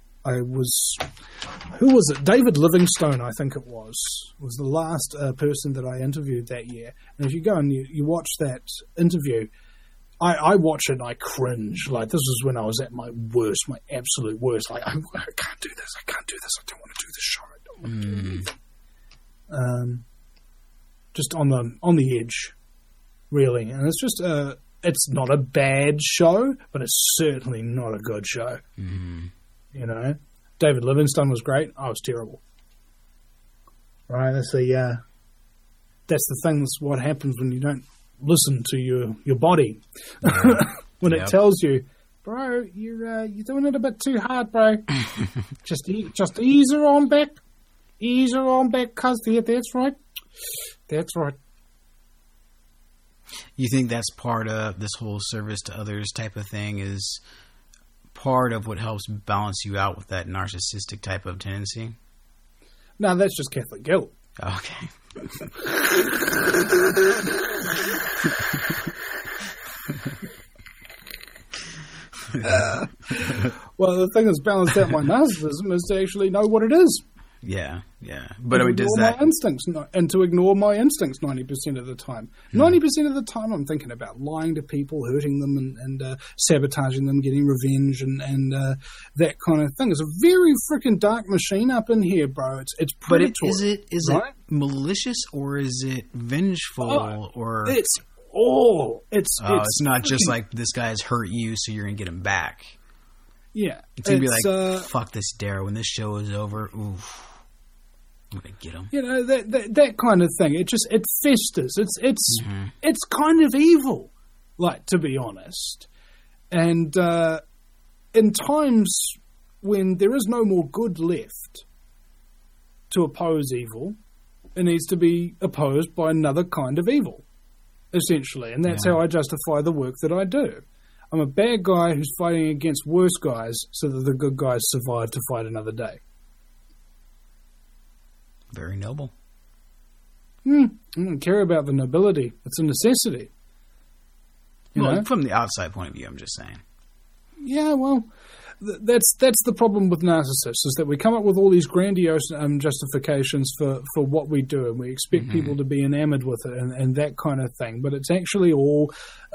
Who was it? David Livingstone, I think it was the last person that I interviewed that year. And if you go and you watch that interview, I watch it and I cringe. Like, this is when I was at my worst, my absolute worst. Like, I can't do this. I can't do this. I don't want to do this show. I don't want to do anything. Just on the edge, really. And it's just it's not a bad show, but it's certainly not a good show. You know, David Livingstone was great. I was terrible. Right? That's the thing. That's what happens when you don't listen to your body when it tells you, bro, you're doing it a bit too hard, bro. just ease her on back. Ease her on back, cuz that's right. That's right. You think that's part of this whole service to others type of thing, is part of what helps balance you out with that narcissistic type of tendency? No, that's just Catholic guilt. Okay. Well, the thing that's balanced out my narcissism is to actually know what it is. Yeah. But I mean, does that... my instincts, and to ignore my instincts 90% of the time. 90% of the time I'm thinking about lying to people, hurting them, and sabotaging them, getting revenge, and that kind of thing. It's a very freaking dark machine up in here, bro. It's predatory. But is it malicious, or is it vengeful, or... It's all. It's not just like, this guy's hurt you, so you're going to get him back. Yeah. It's going to be like, fuck this Darrow, when this show is over, oof. I'm gonna get him. You know, that kind of thing. It festers. It's kind of evil, like, to be honest. And in times when there is no more good left to oppose evil, it needs to be opposed by another kind of evil, essentially. And that's how I justify the work that I do. I'm a bad guy who's fighting against worse guys so that the good guys survive to fight another day. Very noble. I don't care about the nobility. It's a necessity. You know? From the outside point of view, I'm just saying. Yeah, well, that's the problem with narcissists, is that we come up with all these grandiose justifications for what we do, and we expect people to be enamored with it and that kind of thing. But it's actually all...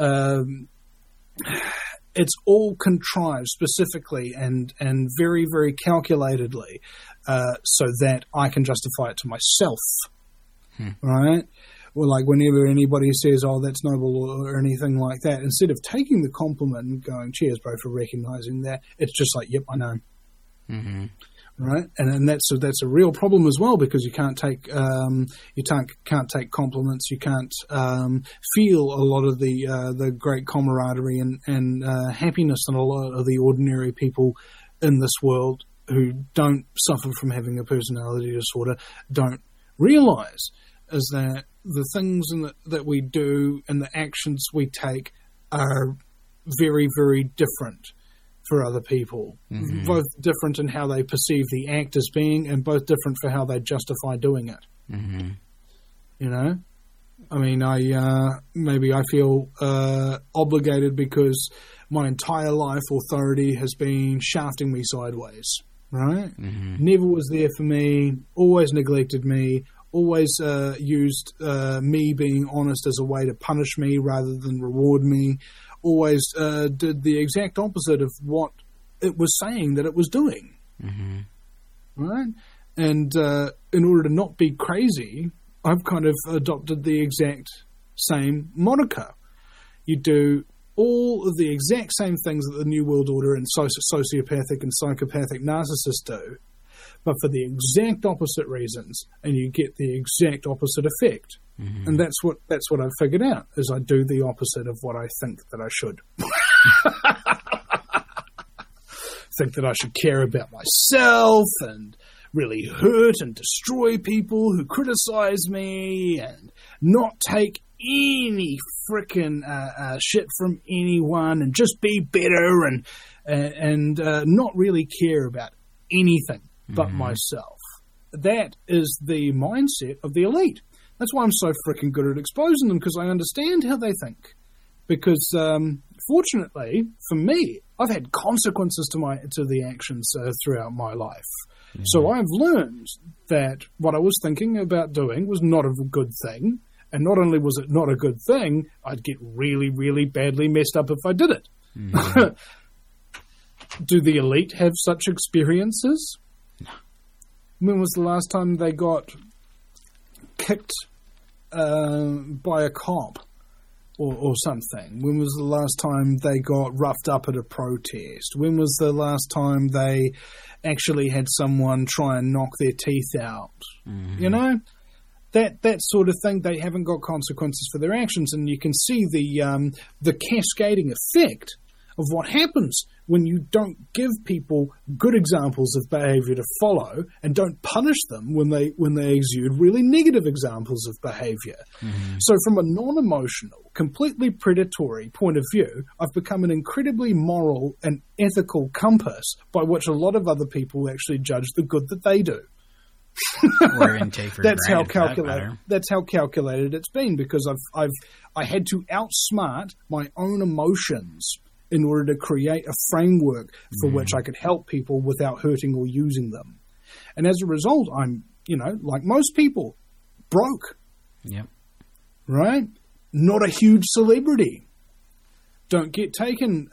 it's all contrived specifically and very, very calculatedly so that I can justify it to myself, right? Or like whenever anybody says, oh, that's noble or anything like that, instead of taking the compliment and going, cheers, bro, for recognizing that, it's just like, yep, I know. Right, and that's a real problem as well, because you can't take can't take compliments, you can't feel a lot of the great camaraderie and happiness that a lot of the ordinary people in this world who don't suffer from having a personality disorder don't realize, is that the things that we do and the actions we take are very, very different for other people, both different in how they perceive the act as being, and both different for how they justify doing it. You know, I mean, maybe I feel obligated because my entire life authority has been shafting me sideways, right? Never was there for me, always neglected me, always used me being honest as a way to punish me rather than reward me. Always did the exact opposite of what it was saying that it was doing. Right? And in order to not be crazy, I've kind of adopted the exact same moniker. You do all of the exact same things that the New World Order and sociopathic and psychopathic narcissists do, but for the exact opposite reasons, and you get the exact opposite effect. Mm-hmm. And that's what I've figured out, is I do the opposite of what I think that I should. Think that I should care about myself and really hurt and destroy people who criticize me and not take any frickin' shit from anyone and just be better and not really care about anything but myself. That is the mindset of the elite. That's why I'm so frickin' good at exposing them, because I understand how they think. Because fortunately for me, I've had consequences to the actions throughout my life. Mm-hmm. So I've learned that what I was thinking about doing was not a good thing. And not only was it not a good thing, I'd get really, really badly messed up if I did it. Mm-hmm. Do the elite have such experiences? No. When was the last time they got kicked by a cop or something? When was the last time they got roughed up at a protest? When was the last time they actually had someone try and knock their teeth out? Mm-hmm. You know? That sort of thing. They haven't got consequences for their actions, and you can see the cascading effect of what happens when you don't give people good examples of behavior to follow and don't punish them when they exude really negative examples of behavior. Mm-hmm. So from a non-emotional, completely predatory point of view, I've become an incredibly moral and ethical compass by which a lot of other people actually judge the good that they do. Or intake for that's how calculated. That's how calculated it's been, because I had to outsmart my own emotions in order to create a framework for which I could help people without hurting or using them. And as a result, I'm, like most people, broke. Yep. Right? Not a huge celebrity. Don't get taken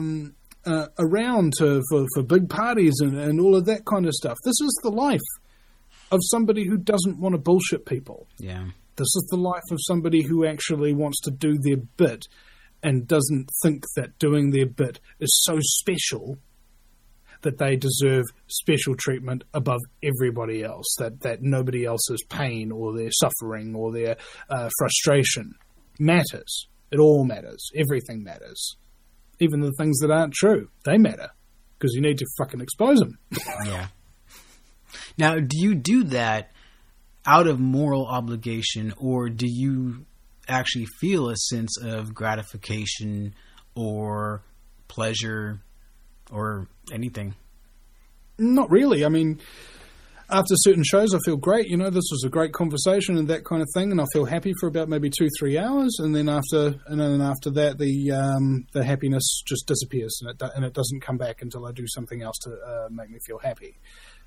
around for big parties and all of that kind of stuff. This is the life of somebody who doesn't want to bullshit people. Yeah. This is the life of somebody who actually wants to do their bit and doesn't think that doing their bit is so special that they deserve special treatment above everybody else, that nobody else's pain or their suffering or their frustration matters. It all matters. Everything matters. Even the things that aren't true, they matter, because you need to fucking expose them. Yeah. Now, do you do that out of moral obligation, or do you actually feel a sense of gratification or pleasure or anything? Not really. I mean, after certain shows, I feel great. This was a great conversation and that kind of thing, and I feel happy for about maybe 2-3 hours, and then after that, the happiness just disappears, and it doesn't come back until I do something else to make me feel happy.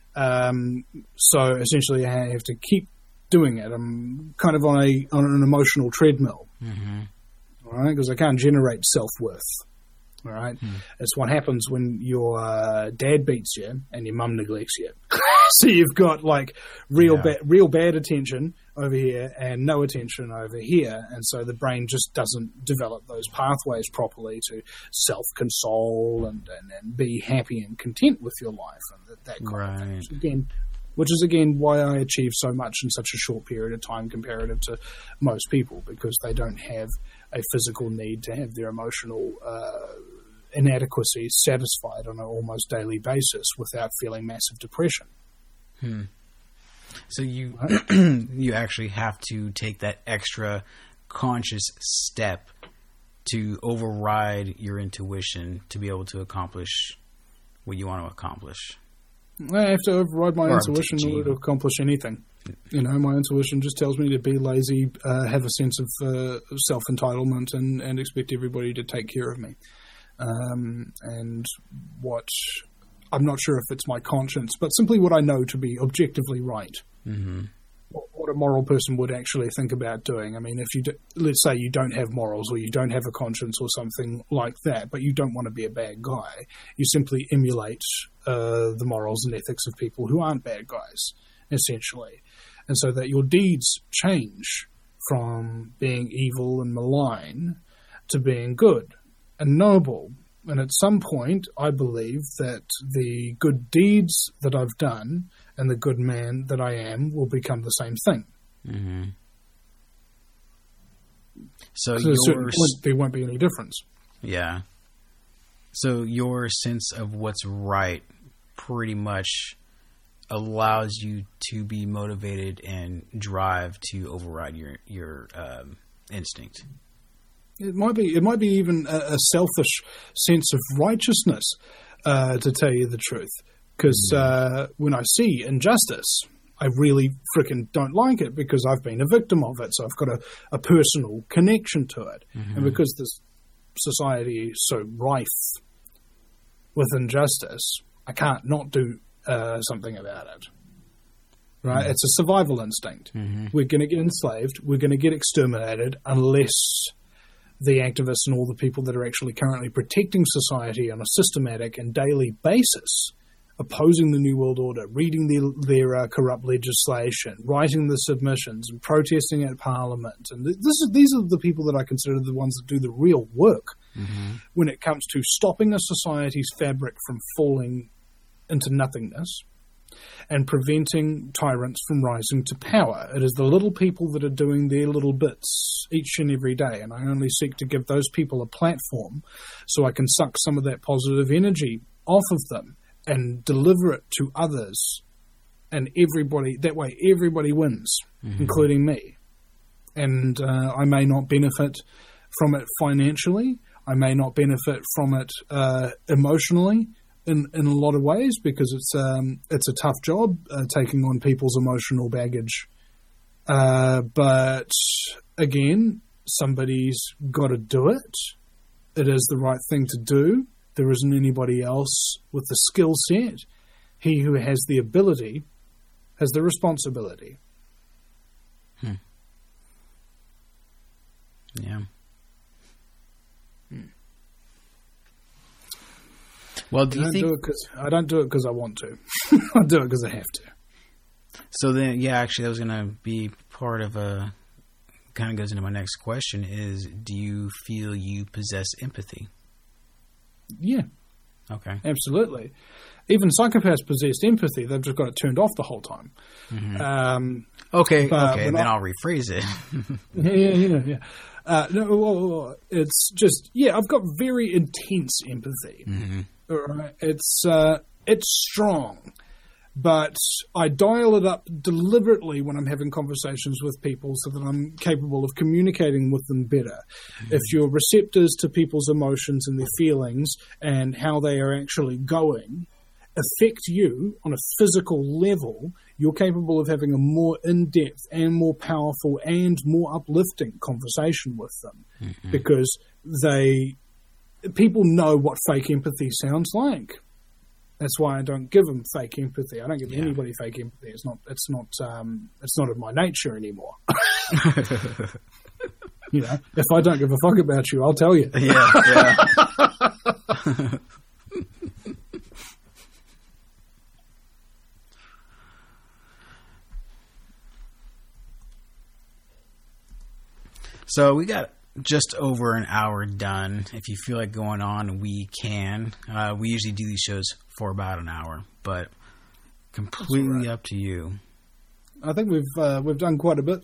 So essentially, I have to keep doing it. I'm kind of on an emotional treadmill, all right? Because I can't generate self-worth, all right? It's what happens when your dad beats you and your mum neglects you. So you've got like real bad attention over here and no attention over here, and so the brain just doesn't develop those pathways properly to self-console and be happy and content with your life and that kind of thing. Which is again why I achieve so much in such a short period of time comparative to most people, because they don't have a physical need to have their emotional inadequacies satisfied on an almost daily basis without feeling massive depression. So you you actually have to take that extra conscious step to override your intuition to be able to accomplish what you want to accomplish. I have to override my intuition in order to accomplish anything. My intuition just tells me to be lazy, have a sense of self-entitlement, and expect everybody to take care of me. And what... I'm not sure if it's my conscience, but simply what I know to be objectively right. Mm-hmm. What a moral person would actually think about doing. I mean, if let's say you don't have morals or you don't have a conscience or something like that, but you don't want to be a bad guy, you simply emulate the morals and ethics of people who aren't bad guys, essentially. And so that your deeds change from being evil and malign to being good and noble And at some point, I believe that the good deeds that I've done and the good man that I am will become the same thing. Mm-hmm. So at a certain point, there won't be any difference. Yeah. So your sense of what's right pretty much allows you to be motivated and drive to override your instinct. It might be even a selfish sense of righteousness, to tell you the truth. Because when I see injustice, I really freaking don't like it because I've been a victim of it. So I've got a personal connection to it. Mm-hmm. And because this society is so rife with injustice, I can't not do something about it. Right? Mm-hmm. It's a survival instinct. Mm-hmm. We're going to get enslaved. We're going to get exterminated unless the activists and all the people that are actually currently protecting society on a systematic and daily basis, opposing the New World Order, reading their corrupt legislation, writing the submissions, and protesting at Parliament. And these are the people that I consider the ones that do the real work when it comes to stopping a society's fabric from falling into nothingness and preventing tyrants from rising to power. It is the little people that are doing their little bits each and every day, and I only seek to give those people a platform so I can suck some of that positive energy off of them and deliver it to others, and everybody, that way everybody wins, including me. And I may not benefit from it financially, I may not benefit from it emotionally, in a lot of ways, because it's a tough job taking on people's emotional baggage. But again, somebody's got to do it. It is the right thing to do. There isn't anybody else with the skill set. He who has the ability has the responsibility. Yeah. Well, do you think... I don't do it because I want to. I do it because I have to. So then, yeah, actually, that was going to be part of kind of goes into my next question is, do you feel you possess empathy? Yeah. Okay. Absolutely. Even psychopaths possess empathy. They've just got it turned off the whole time. Mm-hmm. Okay, then I'll rephrase it. Yeah. No, it's just, I've got very intense empathy. Mm-hmm. Right? It's strong, but I dial it up deliberately when I'm having conversations with people so that I'm capable of communicating with them better. Mm-hmm. If your receptors to people's emotions and their feelings and how they are actually going affect you on a physical level, you're capable of having a more in-depth and more powerful and more uplifting conversation with them, because people know what fake empathy sounds like. That's why I don't give them fake empathy. I don't give anybody fake empathy. It's not in my nature anymore. If I don't give a fuck about you, I'll tell you. Yeah. So we got just over an hour done. If you feel like going on, we can. We usually do these shows for about an hour, but completely up to you. I think we've done quite a bit.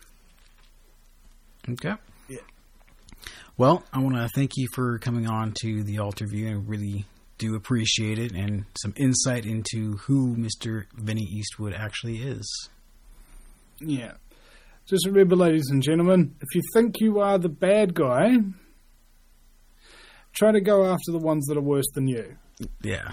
Okay. Yeah. Well, I want to thank you for coming on to the Altar View. I really do appreciate it, and some insight into who Mr. Vinny Eastwood actually is. Yeah. Just remember, ladies and gentlemen, if you think you are the bad guy, try to go after the ones that are worse than you. Yeah.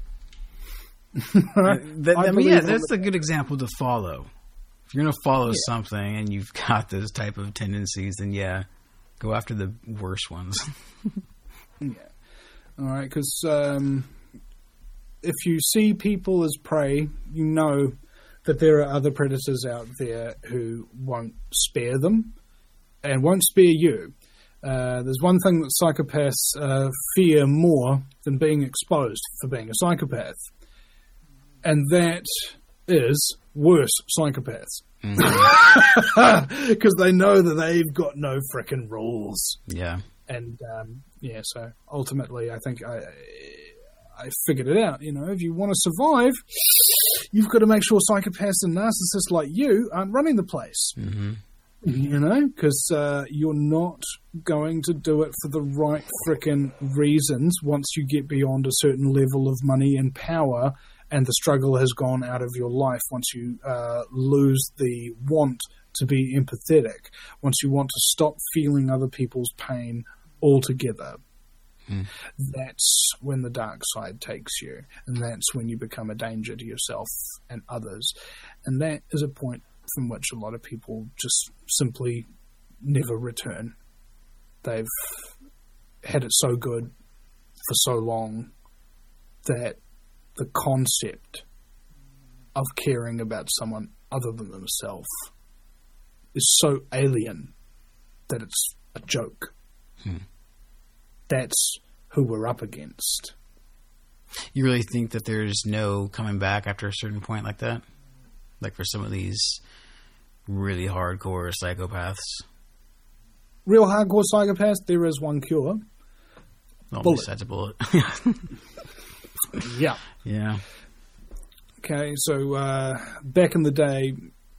That's a good example to follow. If you're going to follow something and you've got those type of tendencies, then go after the worst ones. Yeah. All right, because if you see people as prey, you know that there are other predators out there who won't spare them and won't spare you. There's one thing that psychopaths fear more than being exposed for being a psychopath, and that is worse psychopaths. Because they know that they've got no frickin' rules. Yeah. And so ultimately, I think I figured it out. If you want to survive, you've got to make sure psychopaths and narcissists like you aren't running the place. Mm-hmm. Because you're not going to do it for the right frickin' reasons once you get beyond a certain level of money and power and the struggle has gone out of your life, once you lose the want to be empathetic, once you want to stop feeling other people's pain altogether. That's when the dark side takes you, and that's when you become a danger to yourself and others. And that is a point from which a lot of people just simply never return. They've had it so good for so long that the concept of caring about someone other than themselves is so alien that it's a joke. That's who we're up against. You really think that there's no coming back after a certain point like that? Like for some of these really hardcore psychopaths? Real hardcore psychopaths, there is one cure. Besides a bullet. Yeah. Yeah. Okay, so back in the day,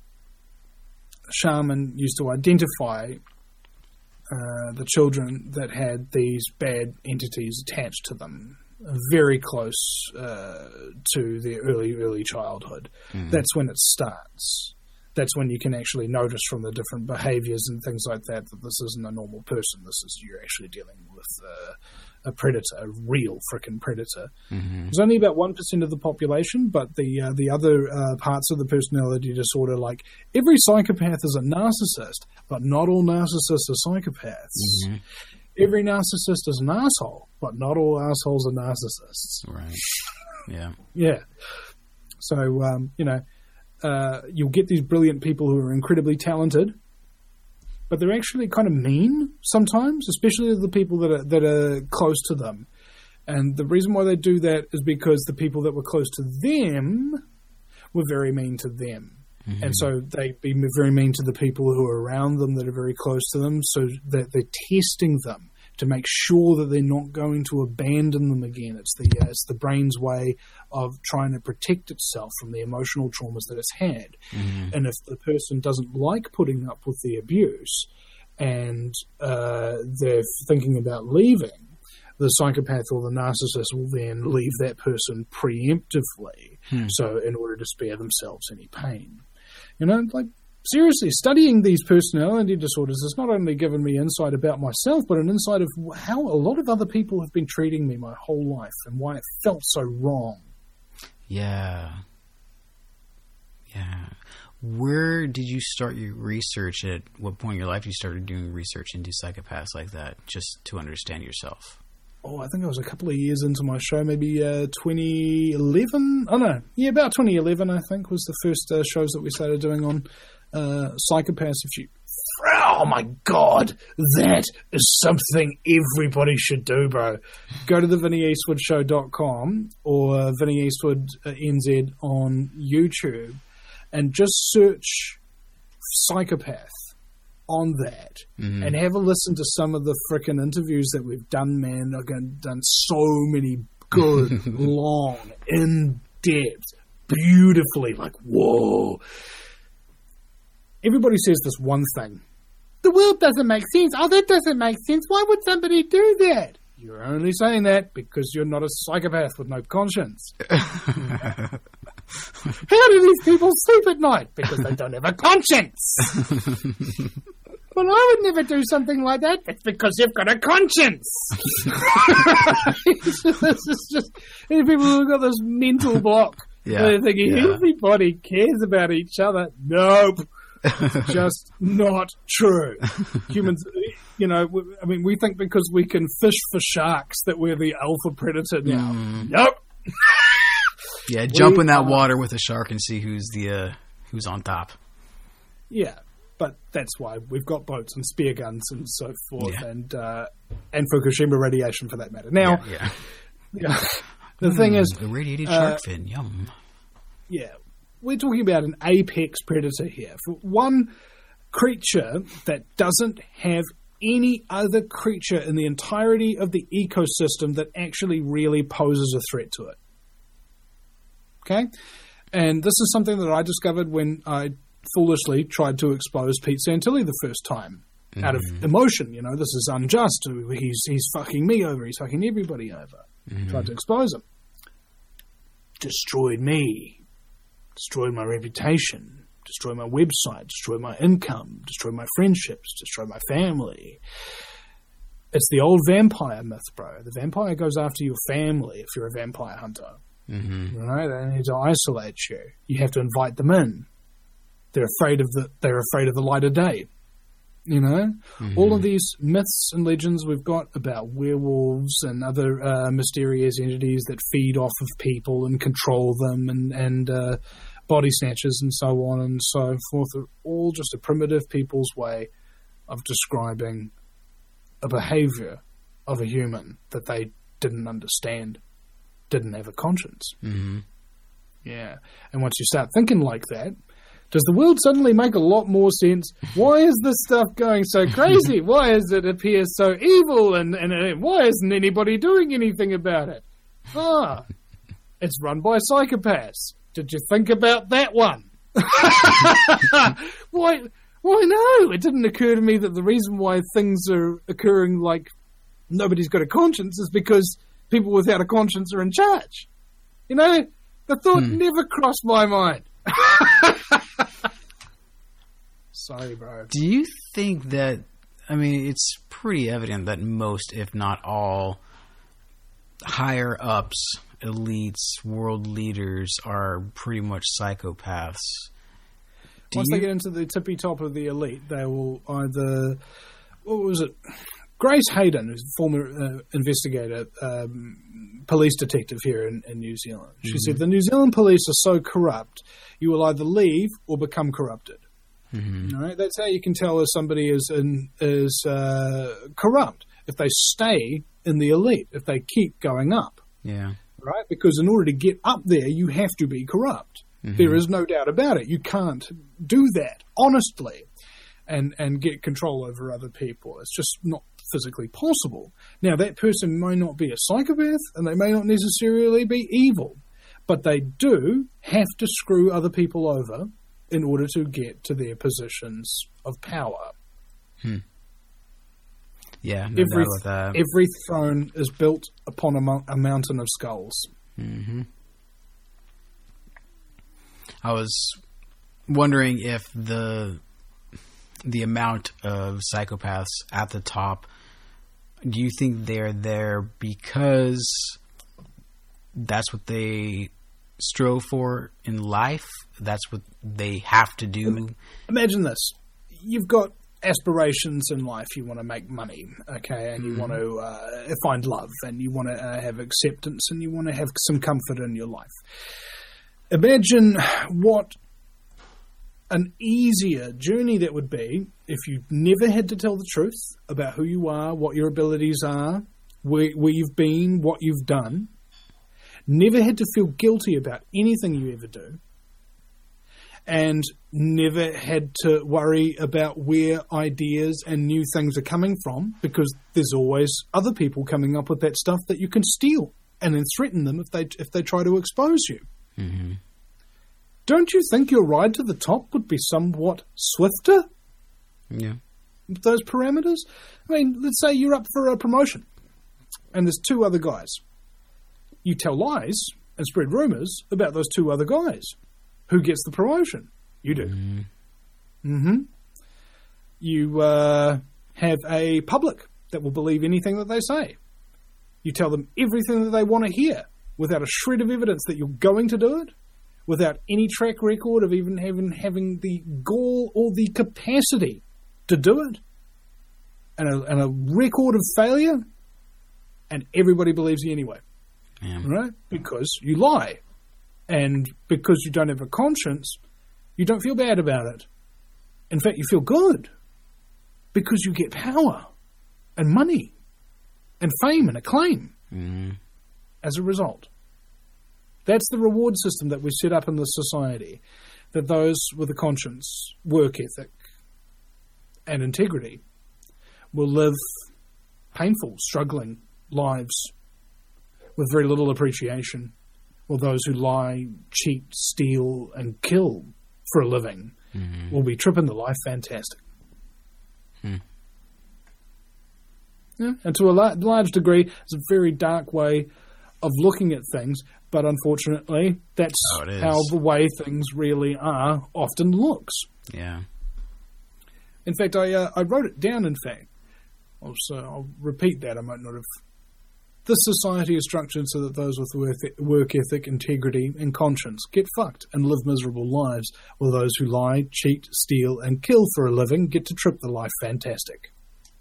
shaman used to identify the children that had these bad entities attached to them, very close to their early childhood. That's when it starts. That's when you can actually notice from the different behaviors and things like that this isn't a normal person. You're actually dealing with a predator, a real frickin' predator. There's only about 1% of the population, but the other parts of the personality disorder, like every psychopath is a narcissist, but not all narcissists are psychopaths. Every narcissist is an asshole, but not all assholes are narcissists. Right. Yeah. Yeah. So, you'll get these brilliant people who are incredibly talented, but they're actually kind of mean sometimes, especially the people that are close to them. And the reason why they do that is because the people that were close to them were very mean to them. And so they'd be very mean to the people who are around them that are very close to them, so that they're testing them to make sure that they're not going to abandon them again. It's the brain's way of trying to protect itself from the emotional traumas that it's had. And if the person doesn't like putting up with the abuse and they're thinking about leaving, the psychopath or the narcissist will then leave that person preemptively, so in order to spare themselves any pain. Seriously, studying these personality disorders has not only given me insight about myself, but an insight of how a lot of other people have been treating me my whole life and why it felt so wrong. Yeah. Where did you start your research? At what point in your life you started doing research into psychopaths like that, just to understand yourself? Oh, I think I was a couple of years into my show, maybe 2011. Oh, no. Yeah, about 2011, I think, was the first shows that we started doing on psychopaths. Oh, my God. That is something everybody should do, bro. Go to the VinnyEastwoodshow.com or Vinny Eastwood NZ on YouTube and just search psychopath on that and have a listen to some of the frickin' interviews that we've done, man. I've done so many good, long, in-depth, beautifully, like, whoa. Everybody says this one thing. The world doesn't make sense. Oh, that doesn't make sense. Why would somebody do that? You're only saying that because you're not a psychopath with no conscience. How do these people sleep at night? Because they don't have a conscience. Well, I would never do something like that. That's because you've got a conscience. This is just people who've got this mental block. They're thinking everybody cares about each other. Nope. Just not true. Humans, we think because we can fish for sharks that we're the alpha predator now. Nope. Yeah, jump in that water with a shark and see who's on top. Yeah, but that's why we've got boats and spear guns and so forth, and Fukushima radiation for that matter. Now, the thing is, irradiated shark fin, yum. Yeah, we're talking about an apex predator here. For one creature that doesn't have any other creature in the entirety of the ecosystem that actually really poses a threat to it. Okay? And this is something that I discovered when I foolishly tried to expose Pete Santilli the first time. Out of emotion, you know, this is unjust. He's fucking me over. He's fucking everybody over. Tried to expose him. Destroyed me. Destroyed my reputation. Destroyed my website. Destroyed my income. Destroyed my friendships. Destroyed my family. It's the old vampire myth, bro. The vampire goes after your family if you're a vampire hunter. Right? They need to isolate you. You have to invite them in. They're afraid of the light of day. You know, all of these myths and legends we've got about werewolves and other mysterious entities that feed off of people and control them, and body snatchers and so on and so forth, are all just a primitive people's way of describing a behavior of a human that they didn't understand, didn't have a conscience. Yeah, and once you start thinking like that, does the world suddenly make a lot more sense? Why is this stuff going so crazy? Why does it appear so evil? And why isn't anybody doing anything about it? It's run by psychopaths. Did you think about that one? Why no? It didn't occur to me that the reason why things are occurring like nobody's got a conscience is because people without a conscience are in charge. You know, the thought never crossed my mind. Sorry, bro. Do you think that, I mean, it's pretty evident that most, if not all, higher ups, elites, world leaders are pretty much psychopaths. Once they get into the tippy top of the elite, they will either, what was it? Grace Hayden, who's a former investigator, police detective here in New Zealand. She said, the New Zealand police are so corrupt, you will either leave or become corrupted. All right? That's how you can tell if somebody is corrupt, if they stay in the elite, if they keep going up. Yeah. Right? Because in order to get up there, you have to be corrupt. There is no doubt about it. You can't do that honestly and get control over other people. It's just not physically possible. Now, that person may not be a psychopath and they may not necessarily be evil, but they do have to screw other people over in order to get to their positions of power. Yeah, no doubt about that. Every throne is built upon a mountain of skulls. I was wondering if the amount of psychopaths at the top, do you think they're there because that's what they strove for in life? That's what they have to do? Imagine this. You've got aspirations in life. You want to make money, okay, and you want to find love, and you want to have acceptance, and you want to have some comfort in your life. Imagine what an easier journey that would be if you never had to tell the truth about who you are, what your abilities are, where you've been, what you've done, never had to feel guilty about anything you ever do, and never had to worry about where ideas and new things are coming from, because there's always other people coming up with that stuff that you can steal and then threaten them if they try to expose you. Don't you think your ride to the top would be somewhat swifter? Yeah. With those parameters? I mean, let's say you're up for a promotion and there's two other guys. You tell lies and spread rumors about those two other guys. Who gets the promotion? You do. You have a public that will believe anything that they say. You tell them everything that they want to hear without a shred of evidence that you're going to do it, without any track record of even having the gall or the capacity to do it, and a record of failure, and everybody believes you anyway. Right? Because you lie. And because you don't have a conscience, you don't feel bad about it. In fact, you feel good because you get power and money and fame and acclaim as a result. That's the reward system that we've set up in this society, that those with a conscience, work ethic, and integrity will live painful, struggling lives with very little appreciation, while those who lie, cheat, steal, and kill for a living will be tripping the life fantastic. Yeah, and to a large degree, it's a very dark way of looking at things, but unfortunately, that's how the way things really are often looks. Yeah. In fact, I wrote it down, in fact. I'll repeat that. I might not have. This society is structured so that those with work ethic, integrity, and conscience get fucked and live miserable lives, while those who lie, cheat, steal, and kill for a living get to trip the life fantastic.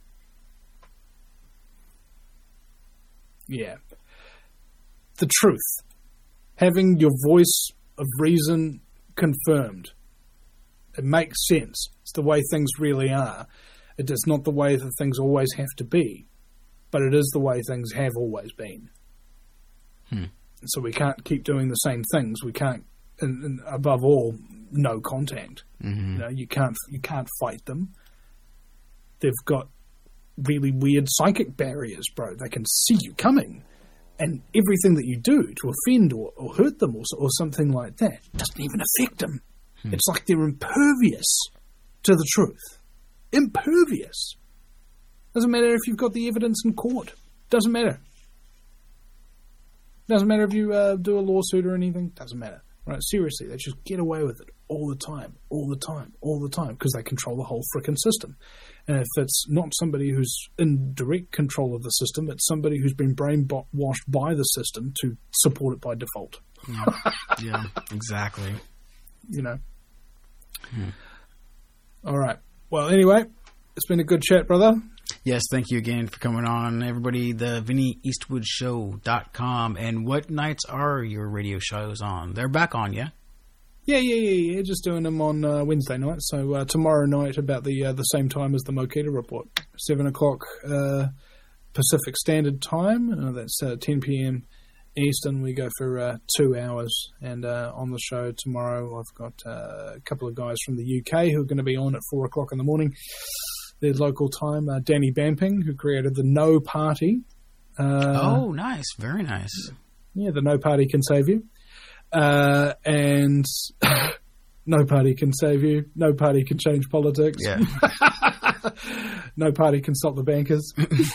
Yeah. The truth. Having your voice of reason confirmed. It makes sense. It's the way things really are. It is not the way that things always have to be, but it is the way things have always been. So we can't keep doing the same things. We can't, and above all, no contact. You know, you can't fight them. They've got really weird psychic barriers, bro. They can see you coming, and everything that you do to offend or hurt them or something like that doesn't even affect them. It's like they're impervious to the truth. Impervious. Doesn't matter if you've got the evidence in court. Doesn't matter. Doesn't matter if you do a lawsuit or anything. Doesn't matter. Right? Seriously, they just get away with it all the time, because they control the whole frickin' system. And if it's not somebody who's in direct control of the system, it's somebody who's been brainwashed by the system to support it by default. Yeah, exactly. You know. All right. Well, anyway, it's been a good chat, brother. Yes, thank you again for coming on, everybody. The VinnyEastwoodShow.com. And what nights are your radio shows on? They're back on, yeah? Yeah. Just doing them on Wednesday night. So tomorrow night about the same time as the Moqueta Report. 7 o'clock Pacific Standard Time. That's 10 p.m. Eastern. We go for 2 hours. And on the show tomorrow, I've got a couple of guys from the UK who are going to be on at 4 o'clock in the morning. Their local time. Danny Bamping, who created the No Party. Oh, nice. Very nice. Yeah, the No Party Can Save You. And no party can save you. No party can change politics. Yeah. No party can stop the bankers.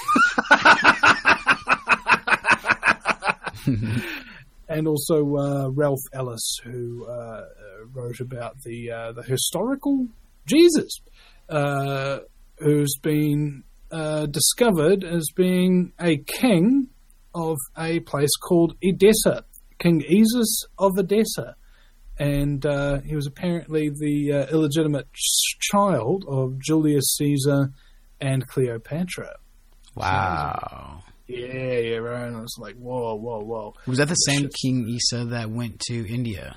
And also Ralph Ellis, who wrote about the historical Jesus, who's been discovered as being a king of a place called Edessa, King Esus of Edessa. And he was apparently the illegitimate child of Julius Caesar and Cleopatra. Wow. Yeah, right. And I was like, whoa. Was that the same King Isa that went to India?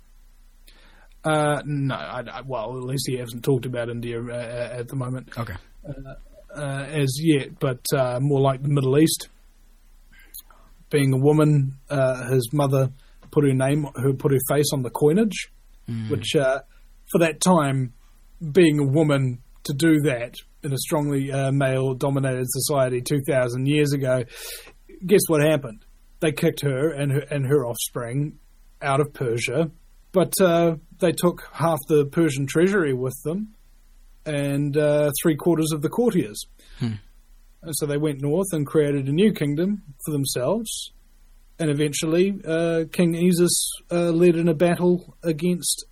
No. Well, at least he hasn't talked about India at the moment. Okay. As yet, but more like the Middle East. Being a woman, his mother put her face on the coinage, which for that time, being a woman to do that in a strongly male-dominated society 2,000 years ago, guess what happened? They kicked her and her offspring out of Persia, but they took half the Persian treasury with them and 3/4 of the courtiers. And so they went north and created a new kingdom for themselves. And eventually, King Esus led in a battle against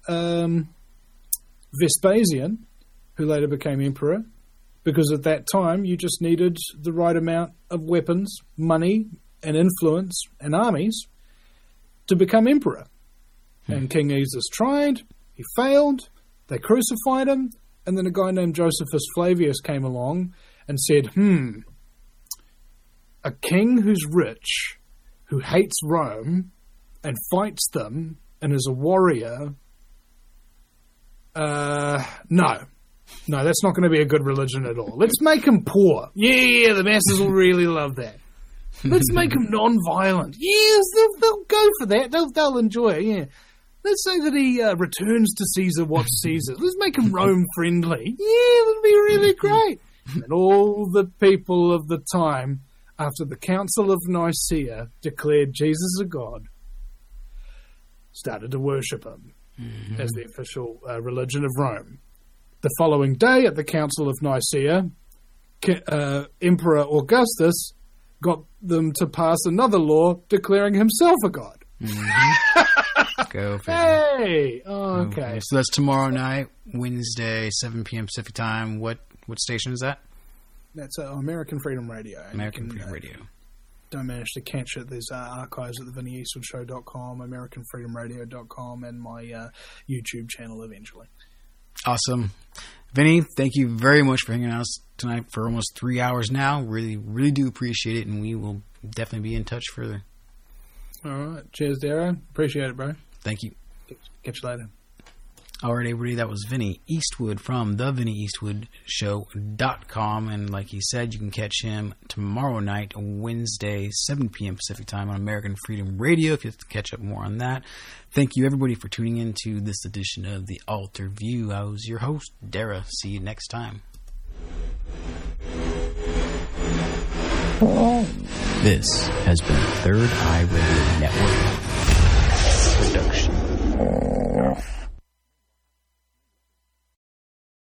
Vespasian, who later became emperor, because at that time you just needed the right amount of weapons, money, and influence, and armies to become emperor. And King Esus tried, he failed, they crucified him, and then a guy named Josephus Flavius came along and said, a king who's rich, who hates Rome and fights them and is a warrior, no, that's not going to be a good religion at all. Let's make him poor. Yeah, the masses will really love that. Let's make him non-violent. Yes, they'll go for that. They'll enjoy it, yeah. Let's say that he returns to Caesar what's Caesar. Let's make him Rome-friendly. Yeah, that'll be really great. And all the people of the time, after the Council of Nicaea declared Jesus a god, started to worship him as the official religion of Rome. The following day, at the Council of Nicaea, Emperor Augustus got them to pass another law declaring himself a god. Go figure. Hey! Okay. So that's tomorrow night, Wednesday, 7 p.m. Pacific time. What station is that? That's American Freedom Radio. American Freedom Radio. Don't manage to catch it. There's archives at theVinnyEastwoodshow.com, AmericanFreedomRadio.com, and my YouTube channel eventually. Awesome. Vinny, thank you very much for hanging out tonight for almost 3 hours now. Really, really do appreciate it, and we will definitely be in touch further. All right. Cheers, Darrow. Appreciate it, bro. Thank you. Catch you later. All right, everybody, that was Vinny Eastwood from theVinnyEastwoodShow.com. And like he said, you can catch him tomorrow night, Wednesday, 7 p.m. Pacific time on American Freedom Radio if you have to catch up more on that. Thank you, everybody, for tuning in to this edition of The Alter View. I was your host, Dara. See you next time. This has been Third Eye Radio Network production.